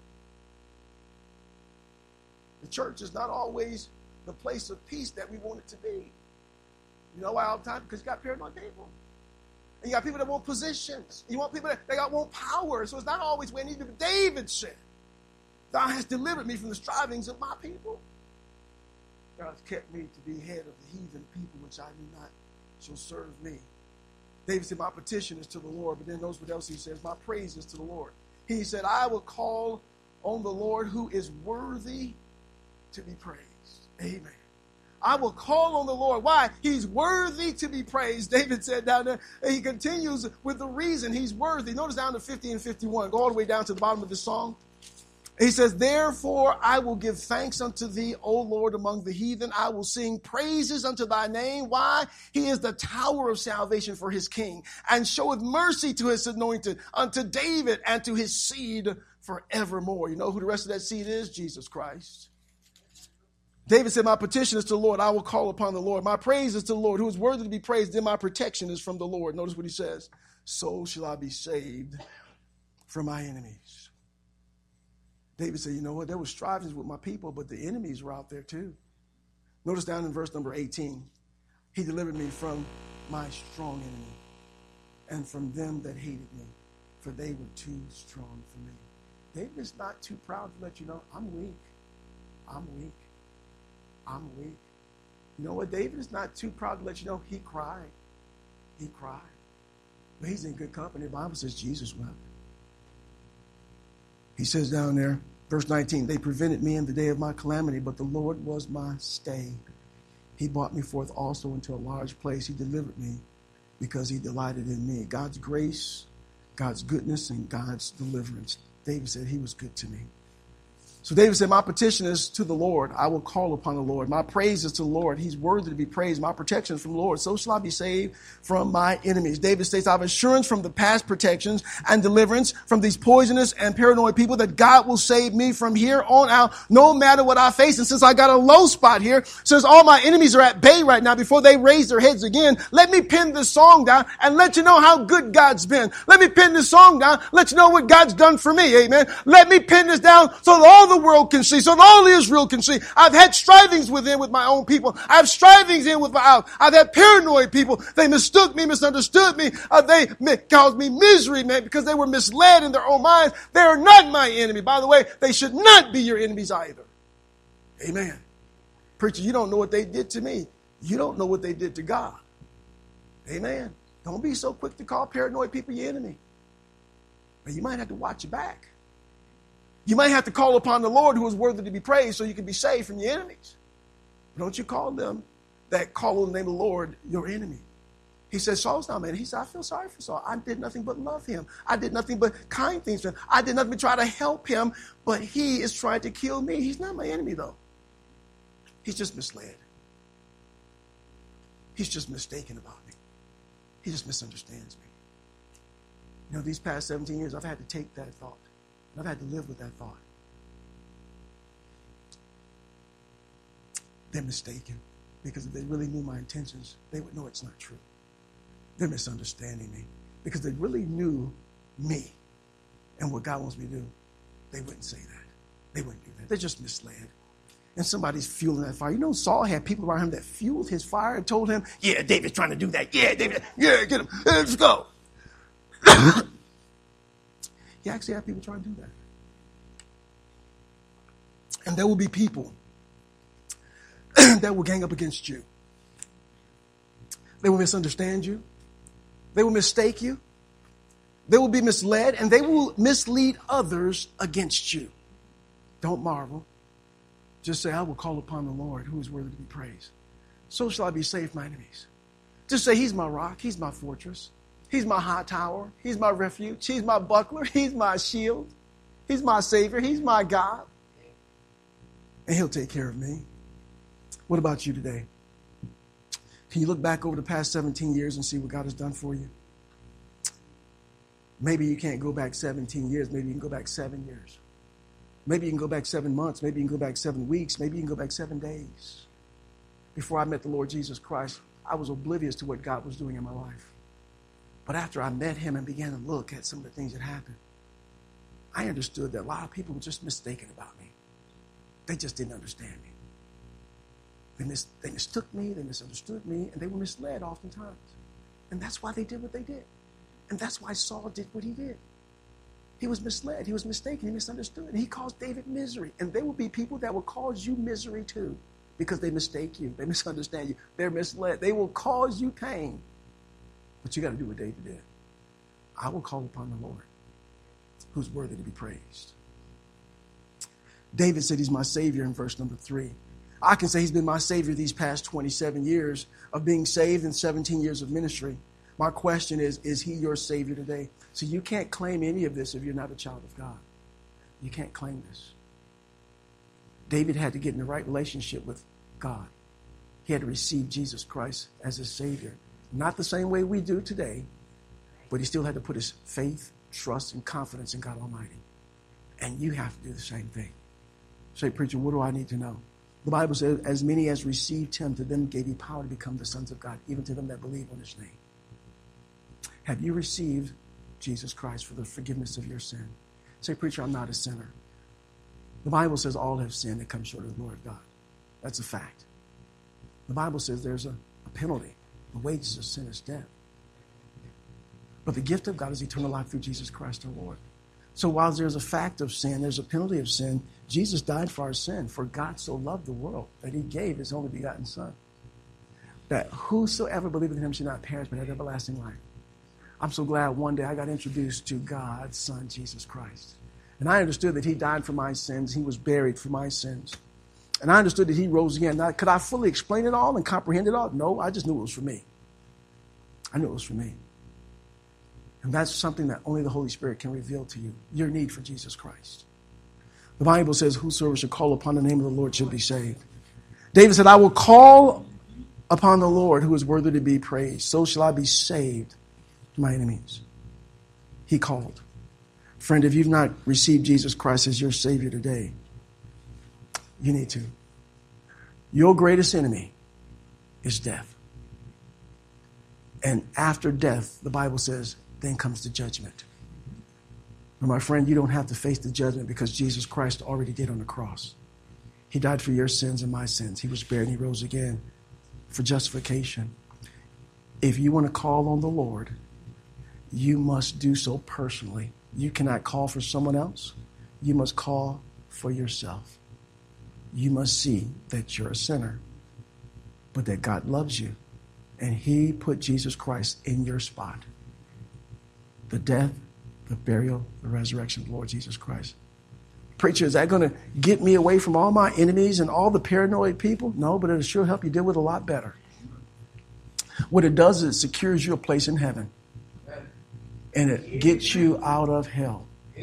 The church is not always the place of peace that we want it to be. You know why all the time? Because you got paranoid people. And you got people that want positions. You want people that they got want power. So it's not always where it needs to be. David said, thou hast delivered me from the strivings of my people. Thou hast kept me to be head of the heathen people, which I knew not shall serve me. David said, my petition is to the Lord. But then notice what else he says. My praise is to the Lord. He said, I will call on the Lord who is worthy to be praised. Amen. I will call on the Lord. Why? He's worthy to be praised. David said down there, and he continues with the reason he's worthy. Notice down to fifty and fifty-one. Go all the way down to the bottom of the song. He says, therefore I will give thanks unto thee, O Lord, among the heathen. I will sing praises unto thy name. Why? He is the tower of salvation for his king, and showeth mercy to his anointed, unto David and to his seed forevermore. You know who the rest of that seed is? Jesus Christ. David said, my petition is to the Lord. I will call upon the Lord. My praise is to the Lord, who is worthy to be praised. Then my protection is from the Lord. Notice what he says. So shall I be saved from my enemies. David said, you know what? There were strivings with my people, but the enemies were out there too. Notice down in verse number eighteen. He delivered me from my strong enemy and from them that hated me, for they were too strong for me. David is not too proud to let you know, I'm weak. I'm weak. I'm weak. You know what? David is not too proud to let you know he cried. He cried. But he's in good company. The Bible says Jesus wept. He says down there, verse nineteen, they prevented me in the day of my calamity, but the Lord was my stay. He brought me forth also into a large place. He delivered me because he delighted in me. God's grace, God's goodness, and God's deliverance. David said he was good to me. So David said, my petition is to the Lord. I will call upon the Lord. My praise is to the Lord. He's worthy to be praised. My protection is from the Lord. So shall I be saved from my enemies. David states, I have assurance from the past protections and deliverance from these poisonous and paranoid people that God will save me from here on out, no matter what I face. And since I got a low spot here, since all my enemies are at bay right now before they raise their heads again, let me pin this song down and let you know how good God's been. Let me pin this song down, let you know what God's done for me. Amen. Let me pin this down so that all the world can see, so that all Israel can see. I've had strivings within with my own people. I have strivings in with my out. I've had paranoid people. They mistook me, misunderstood me. Uh, they mi- caused me misery, man, because they were misled in their own minds. They are not my enemy. By the way, they should not be your enemies either. Amen. Preacher, you don't know what they did to me. You don't know what they did to God. Amen. Don't be so quick to call paranoid people your enemy. But you might have to watch your back. You might have to call upon the Lord who is worthy to be praised so you can be saved from your enemies. Don't you call them that call on the name of the Lord your enemy. He says, Saul's not man. He said, I feel sorry for Saul. I did nothing but love him. I did nothing but kind things to him. I did nothing but try to help him, but he is trying to kill me. He's not my enemy, though. He's just misled. He's just mistaken about me. He just misunderstands me. You know, these past seventeen years, I've had to take that thought. I've had to live with that thought. They're mistaken, because if they really knew my intentions, they would know it's not true. They're misunderstanding me, because they really knew me and what God wants me to do. They wouldn't say that. They wouldn't do that. They're just misled. And somebody's fueling that fire. You know, Saul had people around him that fueled his fire and told him, yeah, David's trying to do that. Yeah, David, yeah, get him. Let's go. He actually had people trying to do that. And there will be people that will gang up against you. They will misunderstand you. They will mistake you. They will be misled, and they will mislead others against you. Don't marvel. Just say, I will call upon the Lord who is worthy to be praised. So shall I be saved from my enemies. Just say, he's my rock. He's my fortress. He's my high tower. He's my refuge. He's my buckler. He's my shield. He's my Savior. He's my God. And he'll take care of me. What about you today? Can you look back over the past seventeen years and see what God has done for you? Maybe you can't go back seventeen years. Maybe you can go back seven years. Maybe you can go back seven months. Maybe you can go back seven weeks. Maybe you can go back seven days. Before I met the Lord Jesus Christ, I was oblivious to what God was doing in my life. But after I met him and began to look at some of the things that happened, I understood that a lot of people were just mistaken about me. They just didn't understand me. They, mis- they mistook me, they misunderstood me, and they were misled oftentimes. And that's why they did what they did. And that's why Saul did what he did. He was misled, he was mistaken, he misunderstood, and he caused David misery. And there will be people that will cause you misery too, because they mistake you, they misunderstand you, they're misled. They will cause you pain. But you got to do what David did. I will call upon the Lord, who's worthy to be praised. David said he's my Savior in verse number three. I can say he's been my Savior these past twenty-seven years of being saved and seventeen years of ministry. My question is, is he your Savior today? So you can't claim any of this if you're not a child of God. You can't claim this. David had to get in the right relationship with God. He had to receive Jesus Christ as his Savior. Not the same way we do today, but he still had to put his faith, trust, and confidence in God Almighty. And you have to do the same thing. Say, preacher, what do I need to know? The Bible says, as many as received him, to them gave he power to become the sons of God, even to them that believe on his name. Have you received Jesus Christ for the forgiveness of your sin? Say, preacher, I'm not a sinner. The Bible says all have sinned and come short of the glory of God. That's a fact. The Bible says there's a, a penalty. The wages of sin is death. But the gift of God is eternal life through Jesus Christ our Lord. So while there's a fact of sin, there's a penalty of sin, Jesus died for our sin. For God so loved the world that he gave his only begotten Son, that whosoever believeth in him should not perish but have everlasting life. I'm so glad one day I got introduced to God's Son, Jesus Christ. And I understood that he died for my sins. He was buried for my sins. And I understood that he rose again. Now, could I fully explain it all and comprehend it all? No, I just knew it was for me. I knew it was for me. And that's something that only the Holy Spirit can reveal to you, your need for Jesus Christ. The Bible says, whosoever shall call upon the name of the Lord shall be saved. David said, I will call upon the Lord who is worthy to be praised. So shall I be saved from my enemies. He called. Friend, if you've not received Jesus Christ as your Savior today, you need to. Your greatest enemy is death. And after death, the Bible says, then comes the judgment. But my friend, you don't have to face the judgment because Jesus Christ already did on the cross. He died for your sins and my sins. He was buried and he rose again for justification. If you want to call on the Lord, you must do so personally. You cannot call for someone else. You must call for yourself. You must see that you're a sinner, but that God loves you. And he put Jesus Christ in your spot. The death, the burial, the resurrection of the Lord Jesus Christ. Preacher, is that going to get me away from all my enemies and all the paranoid people? No, but it'll sure help you deal with it a lot better. What it does is it secures you a place in heaven. And it gets you out of hell.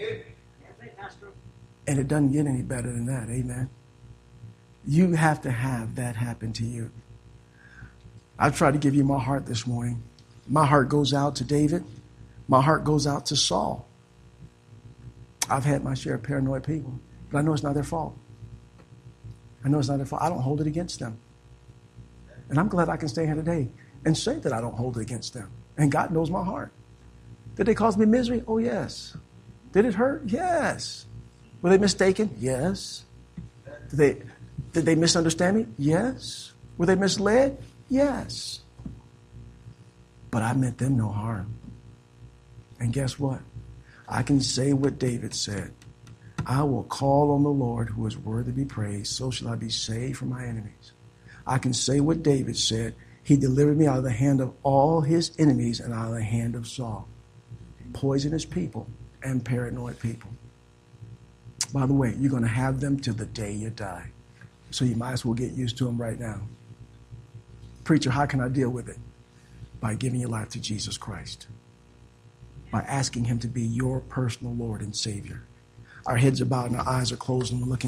And it doesn't get any better than that. Amen. You have to have that happen to you. I've tried to give you my heart this morning. My heart goes out to David. My heart goes out to Saul. I've had my share of paranoid people, but I know it's not their fault. I know it's not their fault. I don't hold it against them. And I'm glad I can stay here today and say that I don't hold it against them. And God knows my heart. Did they cause me misery? Oh, yes. Did it hurt? Yes. Were they mistaken? Yes. Did they, did they misunderstand me? Yes. Were they misled? Yes. But I meant them no harm. And guess what? I can say what David said. I will call on the Lord who is worthy to be praised, so shall I be saved from my enemies. I can say what David said. He delivered me out of the hand of all his enemies and out of the hand of Saul. Poisonous people and paranoid people. By the way, you're going to have them till the day you die. So you might as well get used to them right now. Preacher, how can I deal with it? By giving your life to Jesus Christ. By asking him to be your personal Lord and Savior. Our heads are bowed and our eyes are closed and we're looking